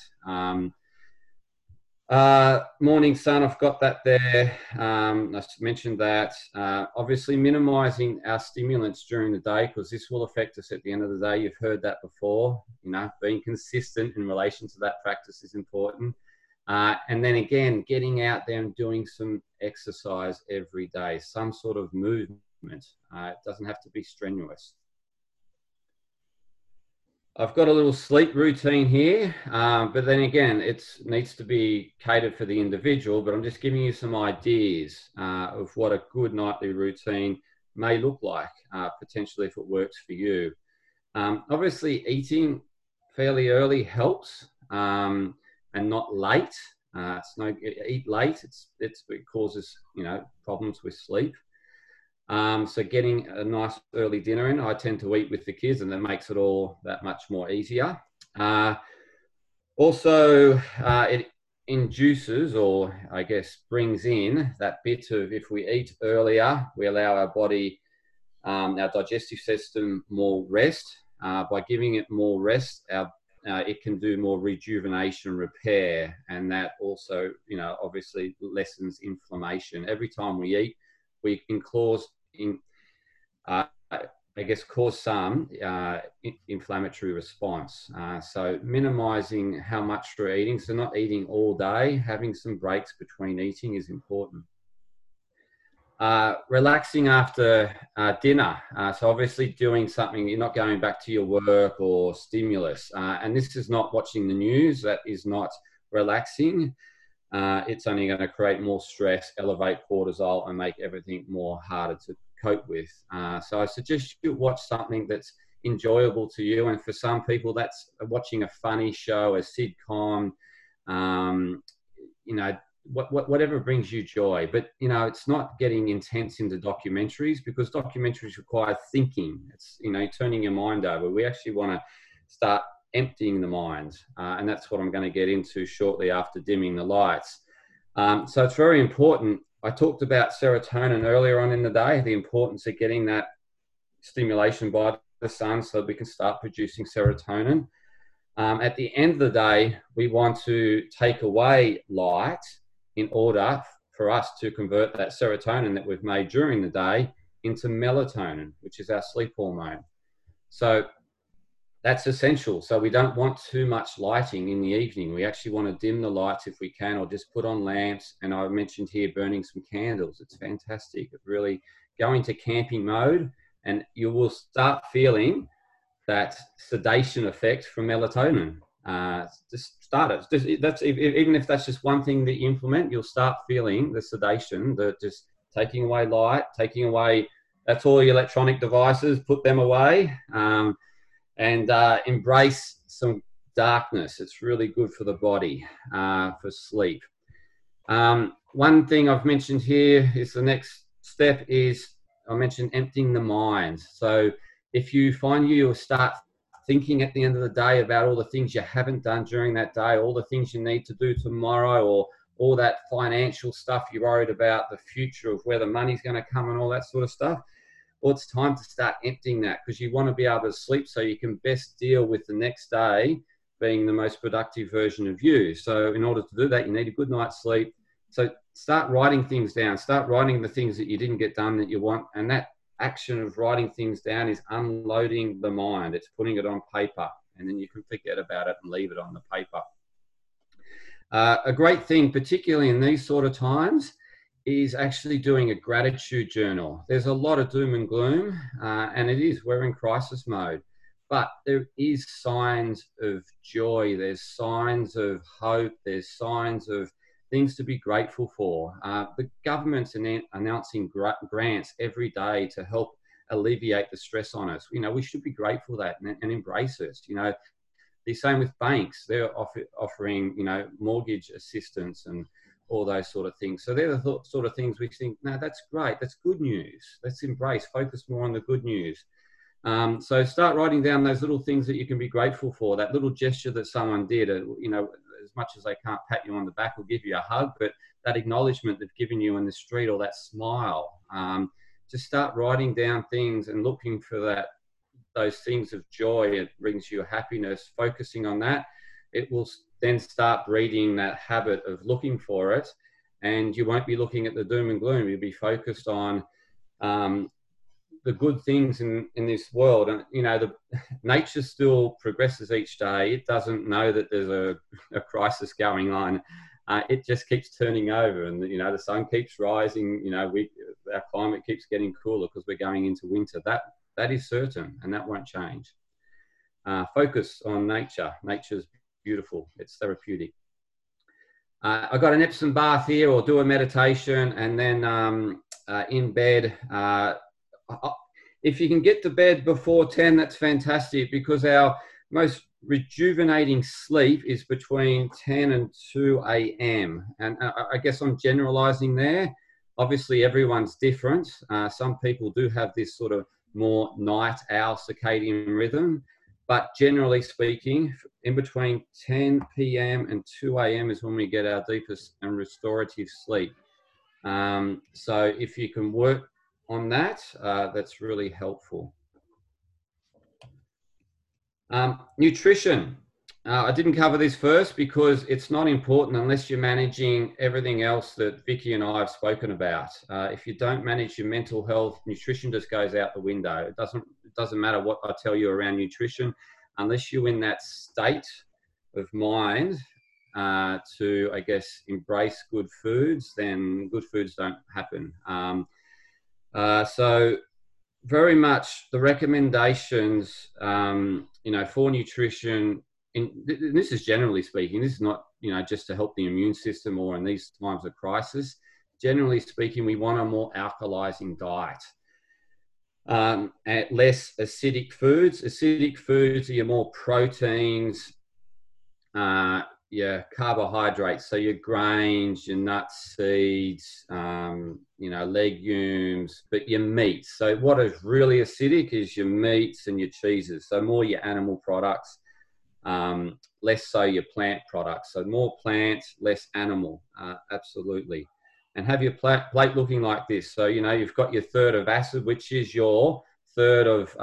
Morning sun, I've got that there. I mentioned that. Obviously minimizing our stimulants during the day, because this will affect us at the end of the day. You've heard that before. Being consistent in relation to that practice is important. And then again, getting out there and doing some exercise every day, some sort of movement. It doesn't have to be strenuous. I've got a little sleep routine here, but then again, it needs to be catered for the individual, but I'm just giving you some ideas of what a good nightly routine may look like, potentially if it works for you. Obviously, eating fairly early helps, and not late. Eat late, it causes, problems with sleep. So getting a nice early dinner in, I tend to eat with the kids, and that makes it all that much more easier. Also, it induces, or I guess brings in, that bit of, if we eat earlier, we allow our body, our digestive system more rest. By giving it more rest, it can do more rejuvenation, repair, and that also, obviously lessens inflammation. Every time we eat, we can cause some inflammatory response. So minimizing how much we're eating, so not eating all day, having some breaks between eating is important. Relaxing after dinner. So obviously doing something, you're not going back to your work or stimulus. And this is not watching the news. That is not relaxing. It's only going to create more stress, elevate cortisol, and make everything more harder to cope with. So I suggest you watch something that's enjoyable to you. And for some people, that's watching a funny show, a sitcom, whatever brings you joy. But, it's not getting intense into documentaries, because documentaries require thinking. It's, turning your mind over. We actually want to start emptying the mind, and that's what I'm going to get into shortly after dimming the lights. So it's very important. I talked about serotonin earlier on in the day, the importance of getting that stimulation by the sun so we can start producing serotonin. At the end of the day, we want to take away light in order for us to convert that serotonin that we've made during the day into melatonin, which is our sleep hormone. So that's essential. So we don't want too much lighting in the evening. We actually want to dim the lights if we can, or just put on lamps. And I mentioned here burning some candles. It's fantastic. It really go into camping mode, and you will start feeling that sedation effect from melatonin. Just start it. Even if that's just one thing that you implement, you'll start feeling the sedation, just taking away light, taking away, that's all your electronic devices, put them away. And embrace some darkness. It's really good for the body, for sleep. One thing I've mentioned here is the next step is, I mentioned emptying the mind. So if you find you'll start thinking at the end of the day about all the things you haven't done during that day, all the things you need to do tomorrow, or all that financial stuff you're worried about, the future of where the money's going to come and all that sort of stuff. Well, it's time to start emptying that, because you want to be able to sleep so you can best deal with the next day being the most productive version of you. So in order to do that, you need a good night's sleep. So start writing things down. Start writing the things that you didn't get done that you want. And that action of writing things down is unloading the mind. It's putting it on paper, and then you can forget about it and leave it on the paper. A great thing, particularly in these sort of times, is actually doing a gratitude journal. There's a lot of doom and gloom, and we're in crisis mode, but there is signs of joy. There's signs of hope. There's signs of things to be grateful for. The government's announcing grants every day to help alleviate the stress on us. We should be grateful for that and embrace it. The same with banks. They're offering, mortgage assistance and all those sort of things. So they're the sort of things we think, no, that's great. That's good news. Let's embrace, focus more on the good news. So start writing down those little things that you can be grateful for, that little gesture that someone did, as much as they can't pat you on the back or give you a hug, but that acknowledgement they've given you in the street, or that smile. Just start writing down things and looking for those things of joy. It brings you happiness, focusing on that. It will then start breeding that habit of looking for it, and you won't be looking at the doom and gloom. You'll be focused on the good things in this world. And the nature still progresses each day. It doesn't know that there's a crisis going on. It just keeps turning over, and the sun keeps rising. Our climate keeps getting cooler because we're going into winter. That is certain, and that won't change. Focus on nature. Nature's beautiful. It's therapeutic. I got an Epsom bath here, or do a meditation, and then in bed. If you can get to bed before 10, that's fantastic, because our most rejuvenating sleep is between 10 and 2 a.m. And I guess I'm generalizing there. Obviously, everyone's different. Some people do have this sort of more night owl circadian rhythm, but generally speaking, in between 10 p.m. and 2 a.m. is when we get our deepest and restorative sleep. So if you can work on that, that's really helpful. Nutrition. I didn't cover this first because it's not important unless you're managing everything else that Vicky and I have spoken about. If you don't manage your mental health, nutrition just goes out the window. It doesn't matter what I tell you around nutrition, unless you're in that state of mind to, I guess, embrace good foods, then good foods don't happen. So very much the recommendations, for nutrition, this is generally speaking, this is not, just to help the immune system or in these times of crisis. Generally speaking, we want a more alkalizing diet. At less acidic foods. Acidic foods are your more proteins, your carbohydrates, so your grains, your nuts, seeds, legumes, but your meats. So what is really acidic is your meats and your cheeses. So more your animal products, less so your plant products. So more plant, less animal, absolutely. And have your plate looking like this. So, you've got your third of acid, which is your third of,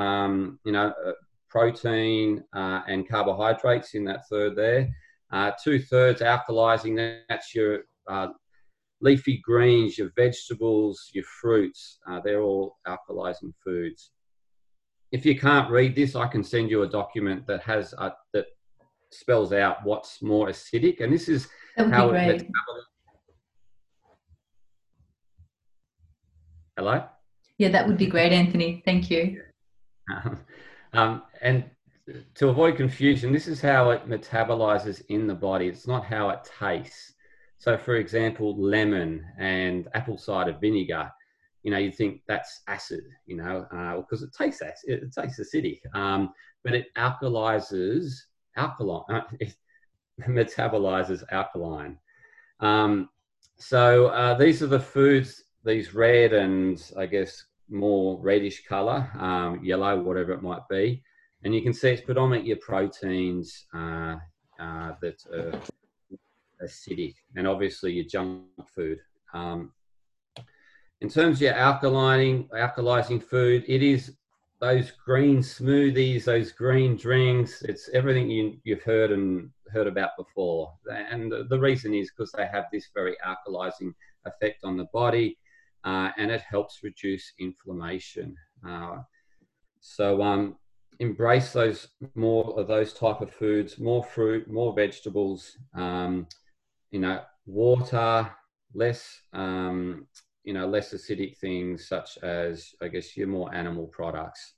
protein and carbohydrates in that third there. 2/3 alkalizing, that's your leafy greens, your vegetables, your fruits. They're all alkalizing foods. If you can't read this, I can send you a document that has that spells out what's more acidic. And this is how it Hello?
Yeah, that would be great, Anthony. Thank you.
And to avoid confusion, this is how it metabolizes in the body. It's not how it tastes. So, for example, lemon and apple cider vinegar, you think that's acid, because it tastes acid, it tastes acidic, but it alkalizes alkaline. It metabolizes alkaline. So these are the foods. These red and I guess more reddish color, yellow, whatever it might be. And you can see it's predominantly your proteins that are acidic, and obviously your junk food. In terms of your alkalizing food, it is those green smoothies, those green drinks. It's everything you've heard about before. And the reason is because they have this very alkalizing effect on the body, and it helps reduce inflammation. So embrace more of those type of foods, more fruit, more vegetables, water, less acidic things such as, I guess, your more animal products.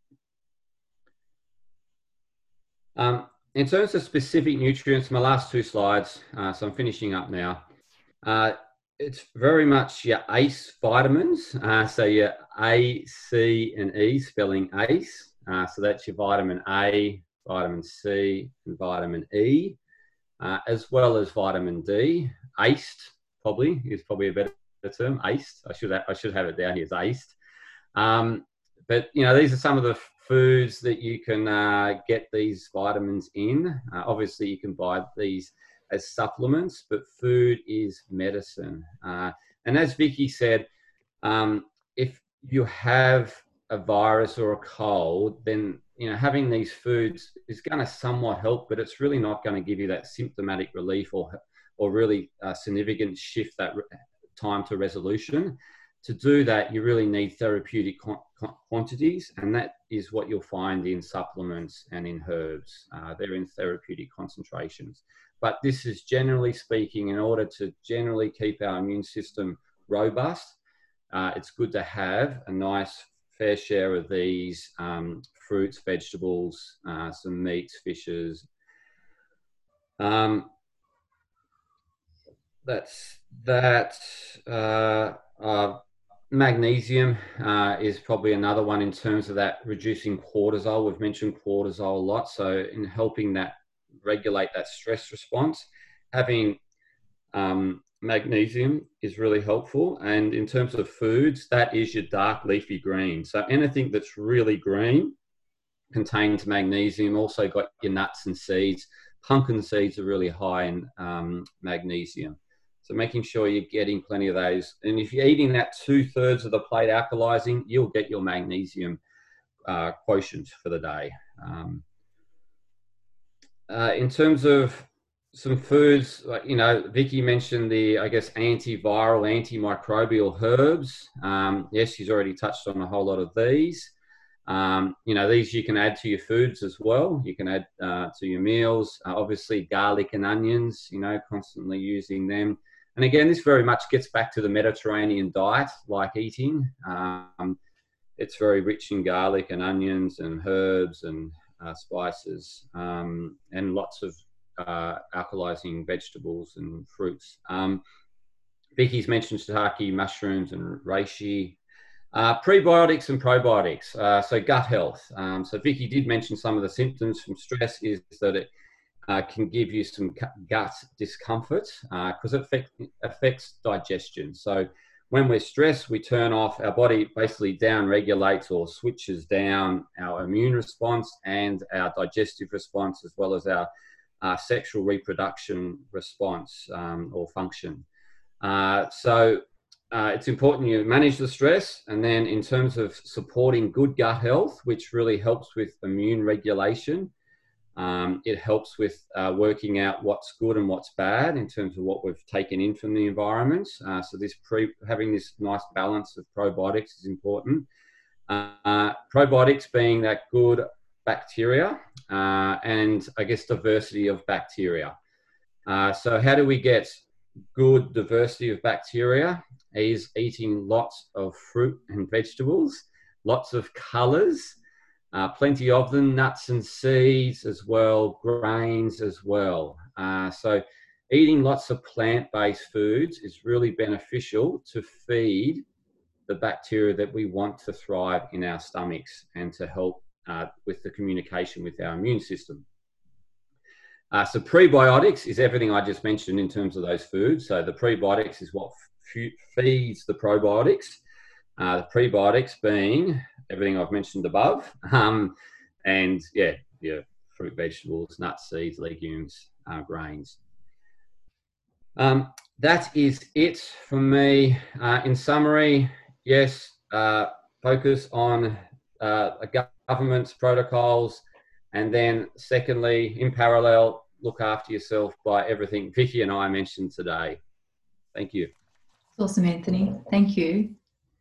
In terms of specific nutrients, my last two slides, so I'm finishing up now. It's very much your ACE vitamins, so your A, C, and E, spelling ACE. So that's your vitamin A, vitamin C, and vitamin E, as well as vitamin D. ACE is probably a better term. ACE. I should have it down here as ACE. But these are some of the foods that you can get these vitamins in. Obviously, you can buy these as supplements, but food is medicine. And as Vicky said, if you have a virus or a cold, then having these foods is going to somewhat help, but it's really not going to give you that symptomatic relief or really significant shift that time to resolution. To do that, you really need therapeutic quantities, and that is what you'll find in supplements and in herbs. They're in therapeutic concentrations. But this is, generally speaking, in order to generally keep our immune system robust, it's good to have a nice fair share of these fruits, vegetables, some meats, fishes. Magnesium is probably another one in terms of that reducing cortisol. We've mentioned cortisol a lot, so in helping that regulate that stress response, having magnesium is really helpful. And in terms of foods, that is your dark leafy greens. So anything that's really green contains magnesium. Also got your nuts and seeds. Pumpkin seeds are really high in magnesium. So making sure you're getting plenty of those. And if you're eating that 2/3 of the plate alkalizing, you'll get your magnesium quotient for the day. In terms of some foods, Vicky mentioned the, I guess, antiviral, antimicrobial herbs. Yes, she's already touched on a whole lot of these. These you can add to your foods as well. You can add to your meals. Obviously, garlic and onions, constantly using them. And again, this very much gets back to the Mediterranean diet, like eating. It's very rich in garlic and onions and herbs and spices, and lots of alkalizing vegetables and fruits. Vicky's mentioned shiitake, mushrooms, and reishi. Prebiotics and probiotics, so gut health. So Vicky did mention some of the symptoms from stress is that it can give you some gut discomfort because it affects digestion. So when we're stressed, we turn off, our body basically down regulates or switches down our immune response and our digestive response, as well as our sexual reproduction response or function. It's important you manage the stress, and then in terms of supporting good gut health, which really helps with immune regulation, it helps with working out what's good and what's bad in terms of what we've taken in from the environment. So having this nice balance of probiotics is important. Probiotics being that good bacteria and, I guess, diversity of bacteria. So how do we get good diversity of bacteria? Is eating lots of fruit and vegetables, lots of colours, plenty of them, nuts and seeds as well, grains as well. So eating lots of plant-based foods is really beneficial to feed the bacteria that we want to thrive in our stomachs and to help with the communication with our immune system. So prebiotics is everything I just mentioned in terms of those foods. So the prebiotics is what feeds the probiotics. The prebiotics being everything I've mentioned above. and yeah, fruit, vegetables, nuts, seeds, legumes, grains. That is it for me. In summary, yes, focus on government's protocols, and then secondly, in parallel, look after yourself by everything Vicky and I mentioned today. Thank you.
Awesome, Anthony. Thank you.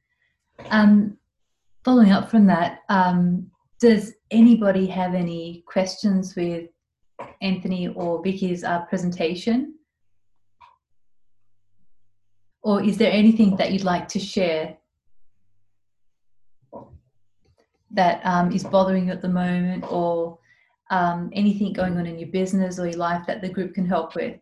Following up from that, does anybody have any questions with Anthony or Vicky's presentation? Or is there anything that you'd like to share that is bothering you at the moment, or anything going on in your business or your life that the group can help with?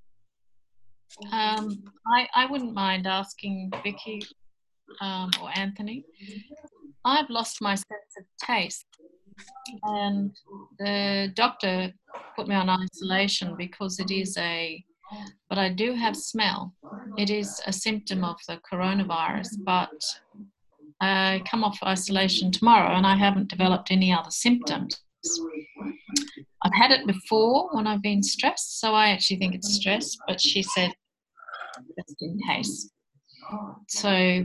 I wouldn't mind asking Vicky or Anthony. I've lost my sense of taste, and the doctor put me on isolation because it is but I do have smell. It is a symptom of the coronavirus, but I come off isolation tomorrow and I haven't developed any other symptoms. I've had it before when I've been stressed, so I actually think it's stress, but she said just in case. So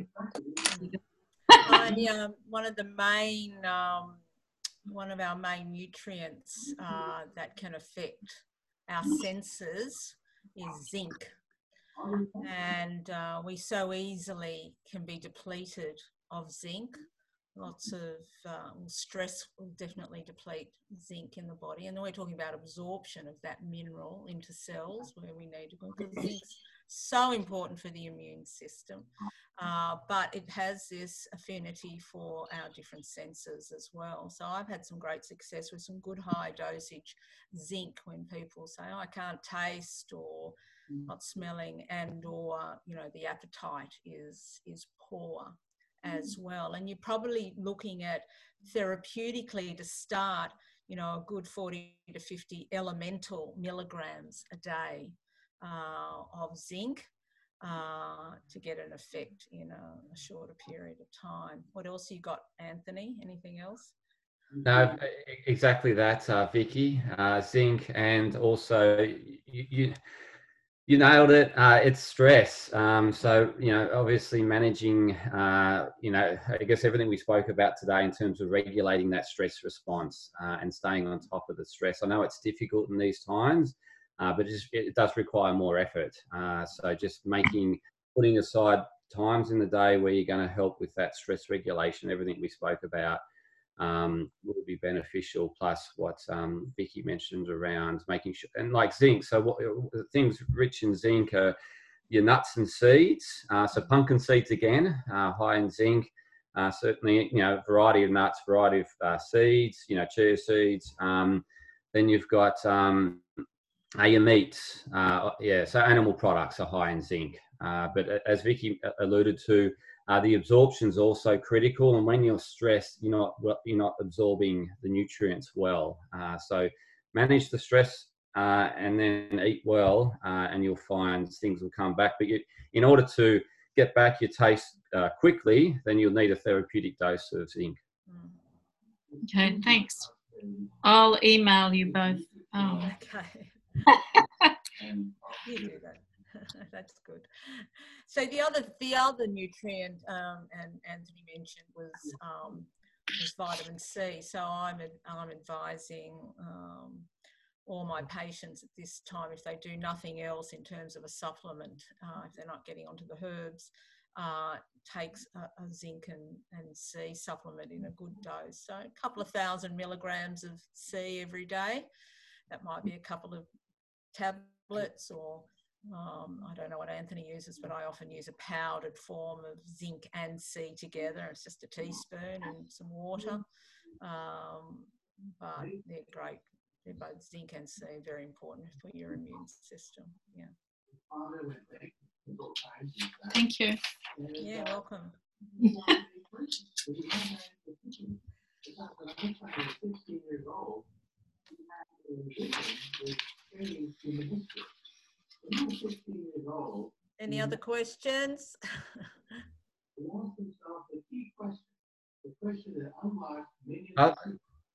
one of our main nutrients that can affect our senses is zinc, and we so easily can be depleted of zinc. Lots of stress will definitely deplete zinc in the body, and then we're talking about absorption of that mineral into cells where we need to go, because zinc's so important for the immune system, but it has this affinity for our different senses as well. So I've had some great success with some good high dosage zinc when people say, oh, I can't taste or not smelling, and or the appetite is poor as well. And you're probably looking at therapeutically to start, a good 40 to 50 elemental milligrams a day of zinc to get an effect in a shorter period of time. What else you got, Anthony? Anything else?
No, exactly that, Vicky. Zinc, and also you nailed it. It's stress. So, obviously managing, I guess everything we spoke about today in terms of regulating that stress response and staying on top of the stress. I know it's difficult in these times, but it does require more effort. So just putting aside times in the day where you're going to help with that stress regulation, everything we spoke about, will be beneficial. Plus what Vicky mentioned around making sure, and like zinc, so things rich in zinc are your nuts and seeds. So pumpkin seeds again, high in zinc. Certainly, variety of nuts, variety of seeds, chia seeds. Then you've got your meats. So animal products are high in zinc. But as Vicky alluded to, the absorption is also critical, and when you're stressed, you're not absorbing the nutrients well. So manage the stress and then eat well, and you'll find things will come back. But in order to get back your taste quickly, then you'll need a therapeutic dose of zinc.
Okay, thanks. I'll email you both. Oh.
Okay. You do that. That's good. So the other nutrient, and Anthony mentioned, was vitamin C. So I'm advising all my patients at this time, if they do nothing else in terms of a supplement, if they're not getting onto the herbs, takes a zinc and C supplement in a good dose. So a couple of 1,000 milligrams of C every day. That might be a couple of tablets, or I don't know what Anthony uses, but I often use a powdered form of zinc and C together. It's just a teaspoon and some water. But they're great. They're both zinc and C, very important for your immune system. Yeah.
Thank you.
Yeah, welcome. Any other questions?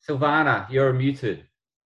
Silvana, you're muted.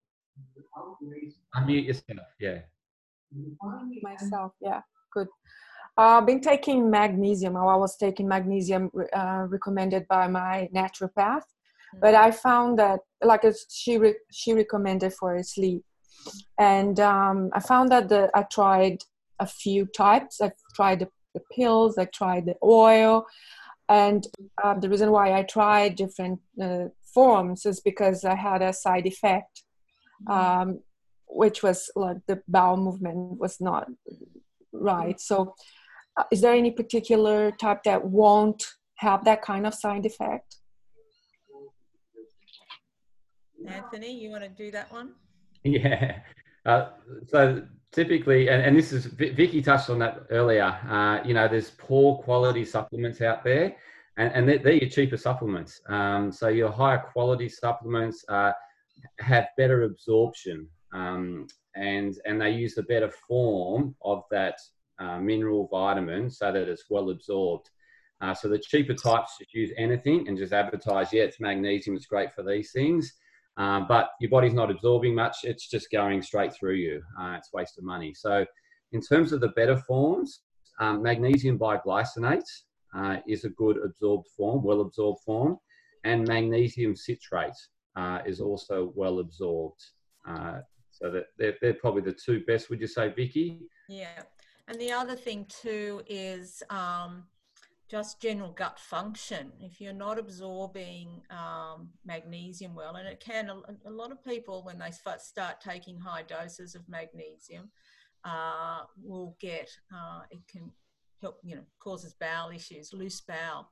Unmute yourself, yeah.
Myself, yeah, good. I've been taking magnesium. I was taking magnesium recommended by my naturopath, but I found that, like she recommended for sleep, and I found that I tried a few types. I tried the pills, I tried the oil, and the reason why I tried different forms is because I had a side effect, which was like the bowel movement was not right. So is there any particular type that won't have that kind of side effect?
Anthony, you want to do that one?
Yeah. So typically, and this is, Vicky touched on that earlier, you know, there's poor quality supplements out there, and they're your cheaper supplements. So your higher quality supplements have better absorption, and they use a better form of that mineral vitamin so that it's well absorbed. So the cheaper types just use anything and just advertise, yeah, it's magnesium, it's great for these things. But your body's not absorbing much, it's just going straight through you. It's a waste of money. So in terms of the better forms, magnesium biglycinate is a good absorbed form, well absorbed form, and magnesium citrate is also well absorbed. So that they're probably the two best, would you say, Vicky?
Yeah. And the other thing too is just general gut function. If you're not absorbing magnesium well, and it can, a lot of people when they start taking high doses of magnesium will get, it can help, you know, causes bowel issues, loose bowel.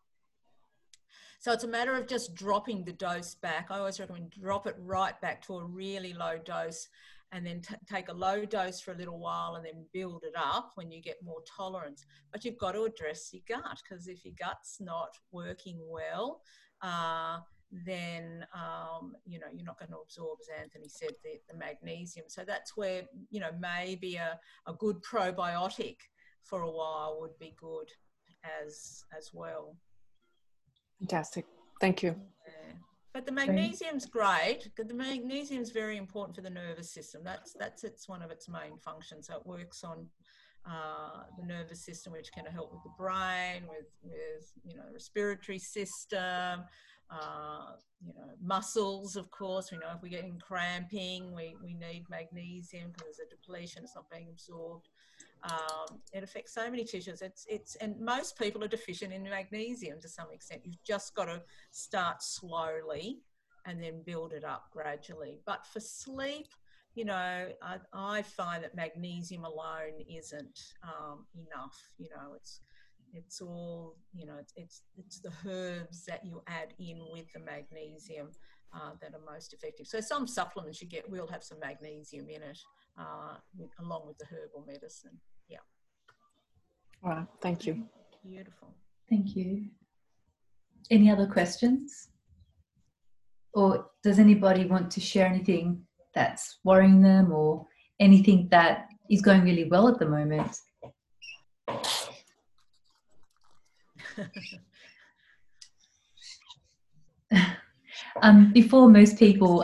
So it's a matter of just dropping the dose back. I always recommend drop it right back to a really low dose, and then take a low dose for a little while and then build it up when you get more tolerance. But you've got to address your gut, because if your gut's not working well, then, you know, you're not going to absorb, as Anthony said, the magnesium. So that's where, you know, maybe a good probiotic for a while would be good as well.
Fantastic. Thank you.
Yeah. But the magnesium's great. The magnesium's very important for the nervous system. It's one of its main functions. So it works on the nervous system, which can help with the brain, with you know, respiratory system, you know, muscles, of course. We know if we're getting cramping, we need magnesium because there's a depletion, it's not being absorbed. It affects so many tissues. And most people are deficient in magnesium to some extent. You've just got to start slowly and then build it up gradually. But for sleep, you know, I find that magnesium alone isn't enough. You know, it's all, you know, it's the herbs that you add in with the magnesium that are most effective. So some supplements you get will have some magnesium in it, along with the herbal medicine. Yeah.
Wow, thank you.
Beautiful.
Thank you. Any other questions? Or does anybody want to share anything that's worrying them, or anything that is going really well at the moment? Before most people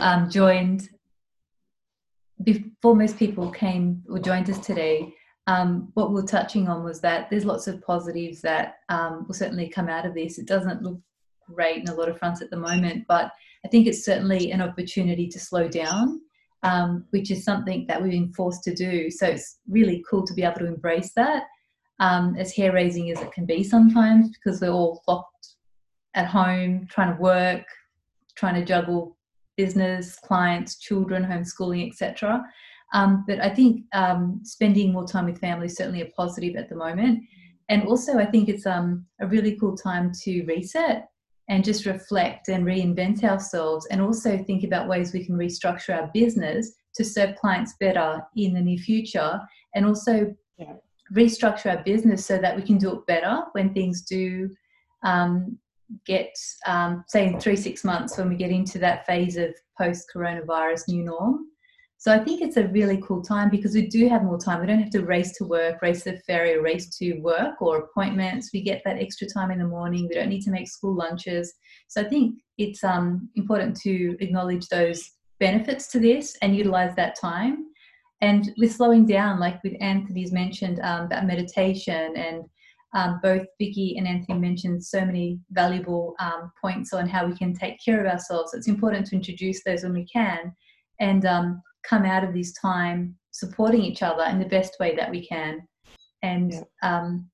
came or joined us today, what we're touching on was that there's lots of positives that will certainly come out of this. It doesn't look great in a lot of fronts at the moment, but I think it's certainly an opportunity to slow down, which is something that we've been forced to do. So it's really cool to be able to embrace that, as hair-raising as it can be sometimes, because we're all locked at home, trying to work, trying to juggle business, clients, children, homeschooling, etc. But I think spending more time with family is certainly a positive at the moment. And also I think it's a really cool time to reset and just reflect and reinvent ourselves, and also think about ways we can restructure our business to serve clients better in the near future, and also restructure our business so that we can do it better when things do get, say in 3-6 months, when we get into that phase of post-coronavirus new norm. So I think it's a really cool time because we do have more time. We don't have to race to work, race to the ferry, or race to work or appointments. We get that extra time in the morning. We don't need to make school lunches. So I think it's important to acknowledge those benefits to this and utilize that time. And with slowing down, like with Anthony's mentioned about meditation, and both Vicky and Anthony mentioned so many valuable points on how we can take care of ourselves. So it's important to introduce those when we can, and come out of this time supporting each other in the best way that we can. And I'm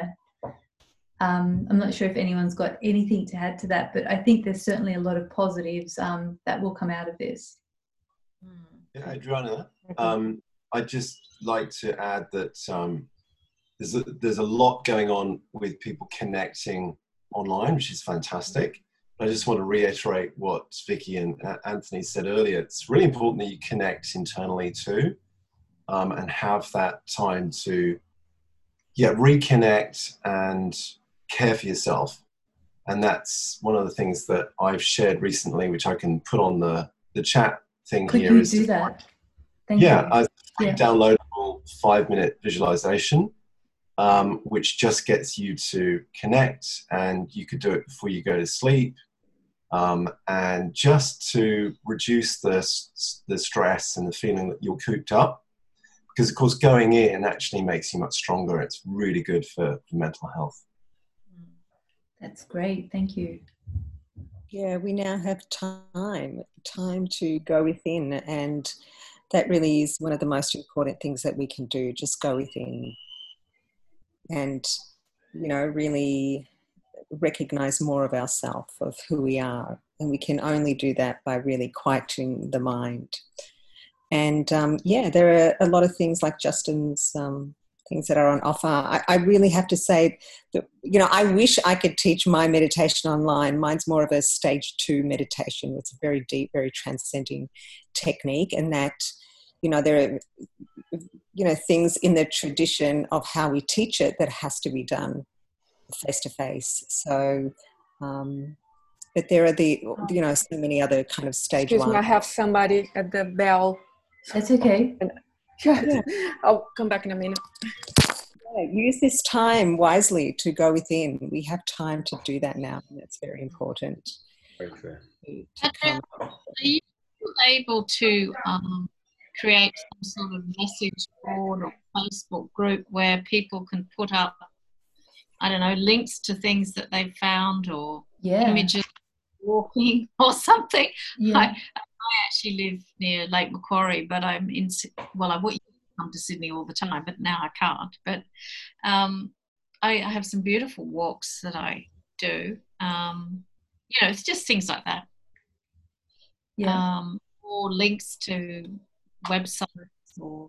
not sure if anyone's got anything to add to that, but I think there's certainly a lot of positives that will come out of this.
Yeah, Adriana, I'd just like to add that there's a lot going on with people connecting online, which is fantastic. I just want to reiterate what Vicky and Anthony said earlier. It's really important that you connect internally too, and have that time to reconnect and care for yourself. And that's one of the things that I've shared recently, which I can put on the chat thing here.
Could you do that? Thank you.
A downloadable 5-minute visualization, which just gets you to connect, and you could do it before you go to sleep, and just to reduce the stress and the feeling that you're cooped up, because of course going in actually makes you much stronger. It's really good for mental health.
That's great. Thank you.
Yeah, we now have time to go within, and that really is one of the most important things that we can do. Just go within and, really recognize more of ourselves, of who we are. And we can only do that by really quieting the mind. And there are a lot of things like Justin's things that are on offer. I really have to say that, I wish I could teach my meditation online. Mine's more of a stage 2 meditation. It's a very deep, very transcending technique. And that, there are, things in the tradition of how we teach it that has to be done face-to-face. So, but there are so many other kind of stage 1.
Excuse me, I have somebody at the bell.
That's okay.
Yeah. I'll come back in a minute.
Use this time wisely to go within. We have time to do that now, and that's very important.
Very true.
Are you able to create some sort of message board or Facebook group where people can put up, I don't know, links to things that they've found, or images walking or something? I actually live near Lake Macquarie, but I'm in, I would come to Sydney all the time, but now I can't. But I have some beautiful walks that I do. It's just things like that. Or links to websites or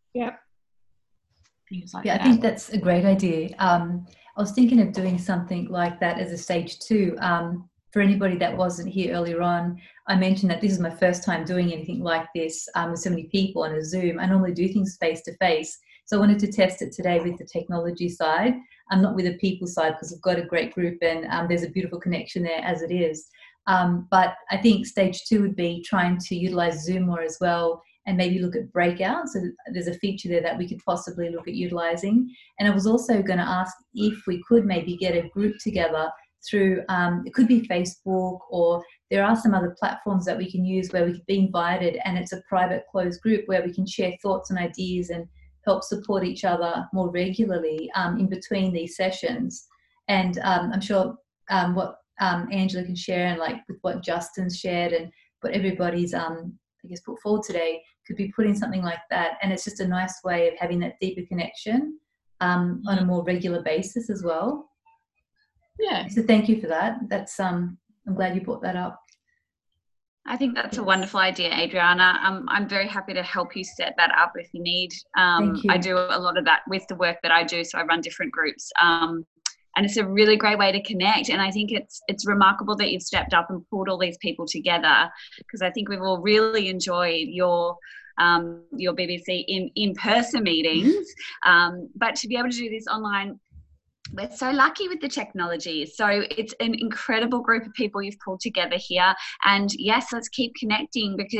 things like that.
I think that's a great idea. I was thinking of doing something like that as a stage 2. For anybody that wasn't here earlier on, I mentioned that this is my first time doing anything like this with so many people on a Zoom. I normally do things face-to-face. So I wanted to test it today with the technology side. I'm not with the people side because I've got a great group, and there's a beautiful connection there as it is. But I think stage 2 would be trying to utilize Zoom more as well, and maybe look at breakouts. So there's a feature there that we could possibly look at utilizing. And I was also going to ask if we could maybe get a group together through, it could be Facebook, or there are some other platforms that we can use where we could be invited, and it's a private closed group where we can share thoughts and ideas and help support each other more regularly in between these sessions. And I'm sure what Angela can share, and like with what Justin's shared and what everybody's put forward today, could be putting something like that. And it's just a nice way of having that deeper connection on a more regular basis as well.
Yeah.
So thank you for that. That's I'm glad you brought that up.
I think that's a wonderful idea, Adriana. I'm very happy to help you set that up if you need.
Thank you.
I do a lot of that with the work that I do, so I run different groups. And it's a really great way to connect. And I think it's remarkable that you've stepped up and pulled all these people together, because I think we've all really enjoyed your BBC in-person meetings. But to be able to do this online, we're so lucky with the technology. So it's an incredible group of people you've pulled together here. And yes, let's keep connecting, because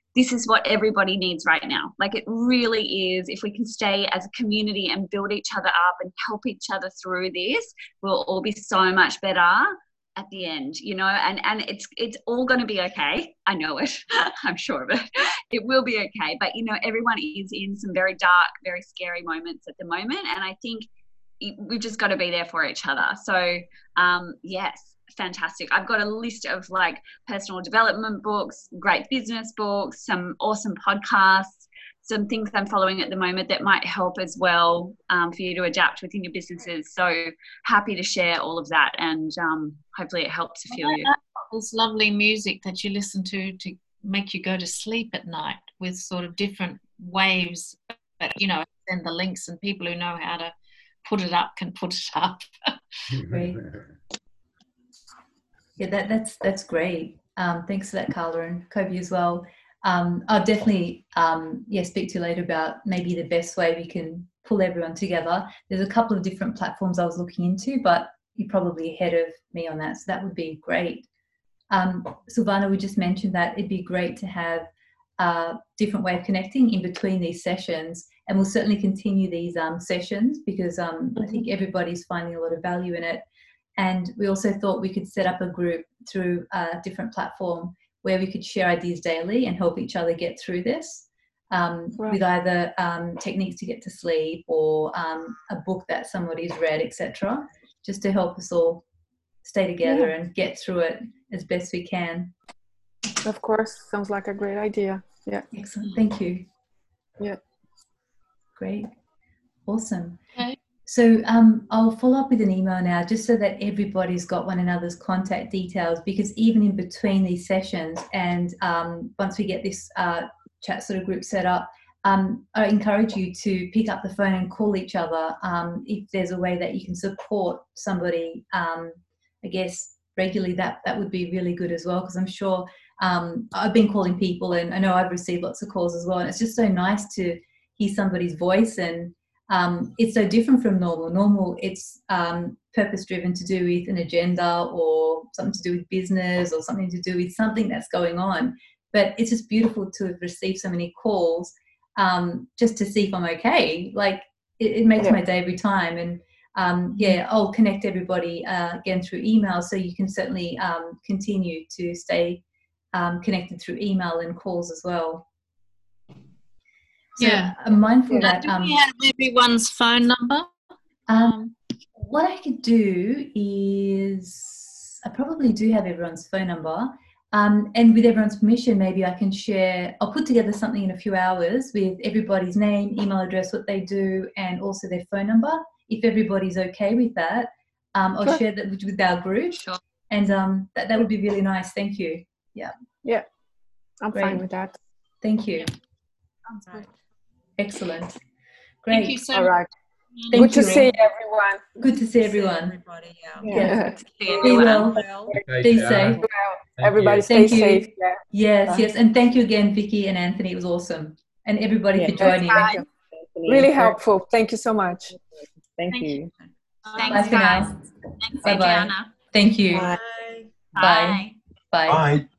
this is what everybody needs right now. Like, it really is. If we can stay as a community and build each other up and help each other through this, we'll all be so much better at the end, you know, and it's all going to be okay. I know it. I'm sure of it. It will be okay. But, you know, everyone is in some very dark, very scary moments at the moment. And I think we've just got to be there for each other. So, yes, fantastic. I've got a list of like personal development books, great business books, some awesome podcasts, some things I'm following at the moment that might help as well for you to adapt within your businesses. So happy to share all of that, and hopefully it helps a few of you.
There's lovely music that you listen to make you go to sleep at night with sort of different waves, but, you know, send the links, and people who know how to put it up can put it up.
Great. Yeah, that's great. Thanks for that, Carla, and Kobe as well. I'll definitely speak to you later about maybe the best way we can pull everyone together. There's a couple of different platforms I was looking into, but you're probably ahead of me on that, so that would be great. Silvana, we just mentioned that it'd be great to have a different way of connecting in between these sessions, and we'll certainly continue these sessions because I think everybody's finding a lot of value in it. And we also thought we could set up a group through a different platform where we could share ideas daily and help each other get through this with either techniques to get to sleep or a book that somebody's read, etc., just to help us all stay together and get through it as best we can.
Of course. Sounds like a great idea. Yeah.
Excellent. Thank you.
Yeah.
Great. Awesome.
Okay.
So I'll follow up with an email now just so that everybody's got one another's contact details, because even in between these sessions and once we get this chat sort of group set up, I encourage you to pick up the phone and call each other if there's a way that you can support somebody, I guess, regularly. That would be really good as well, because I'm sure I've been calling people and I know I've received lots of calls as well, and it's just so nice to hear somebody's voice, and it's so different from normal. Normal, it's purpose-driven, to do with an agenda or something to do with business or something to do with something that's going on. But it's just beautiful to have received so many calls just to see if I'm okay. Like, it makes my day every time. And I'll connect everybody again through email, so you can certainly continue to stay connected through email and calls as well. So I'm mindful that...
do we have everyone's phone number?
What I could do is... I probably do have everyone's phone number. And with everyone's permission, maybe I can share... I'll put together something in a few hours with everybody's name, email address, what they do, and also their phone number. If everybody's okay with that, I'll share that with our group.
Sure.
And that would be really nice. Thank you. Yeah.
Yeah. I'm fine with that.
Thank you.
Sounds good.
Excellent. Great.
Thank you so
much. All right.
Thank
Good to see everyone.
Good to see everyone.
Everybody,
Be well. Stay safe.
Well, everybody stay safe.
Yes. And thank you again, Vicky and Anthony. It was awesome. And everybody for joining.
Really helpful. Thank you so much.
Thank you.
Thanks,
Bye for
guys.
now.
Thanks,
Bye-bye.
Adriana.
Thank you.
Bye.
Bye. Bye.
Bye.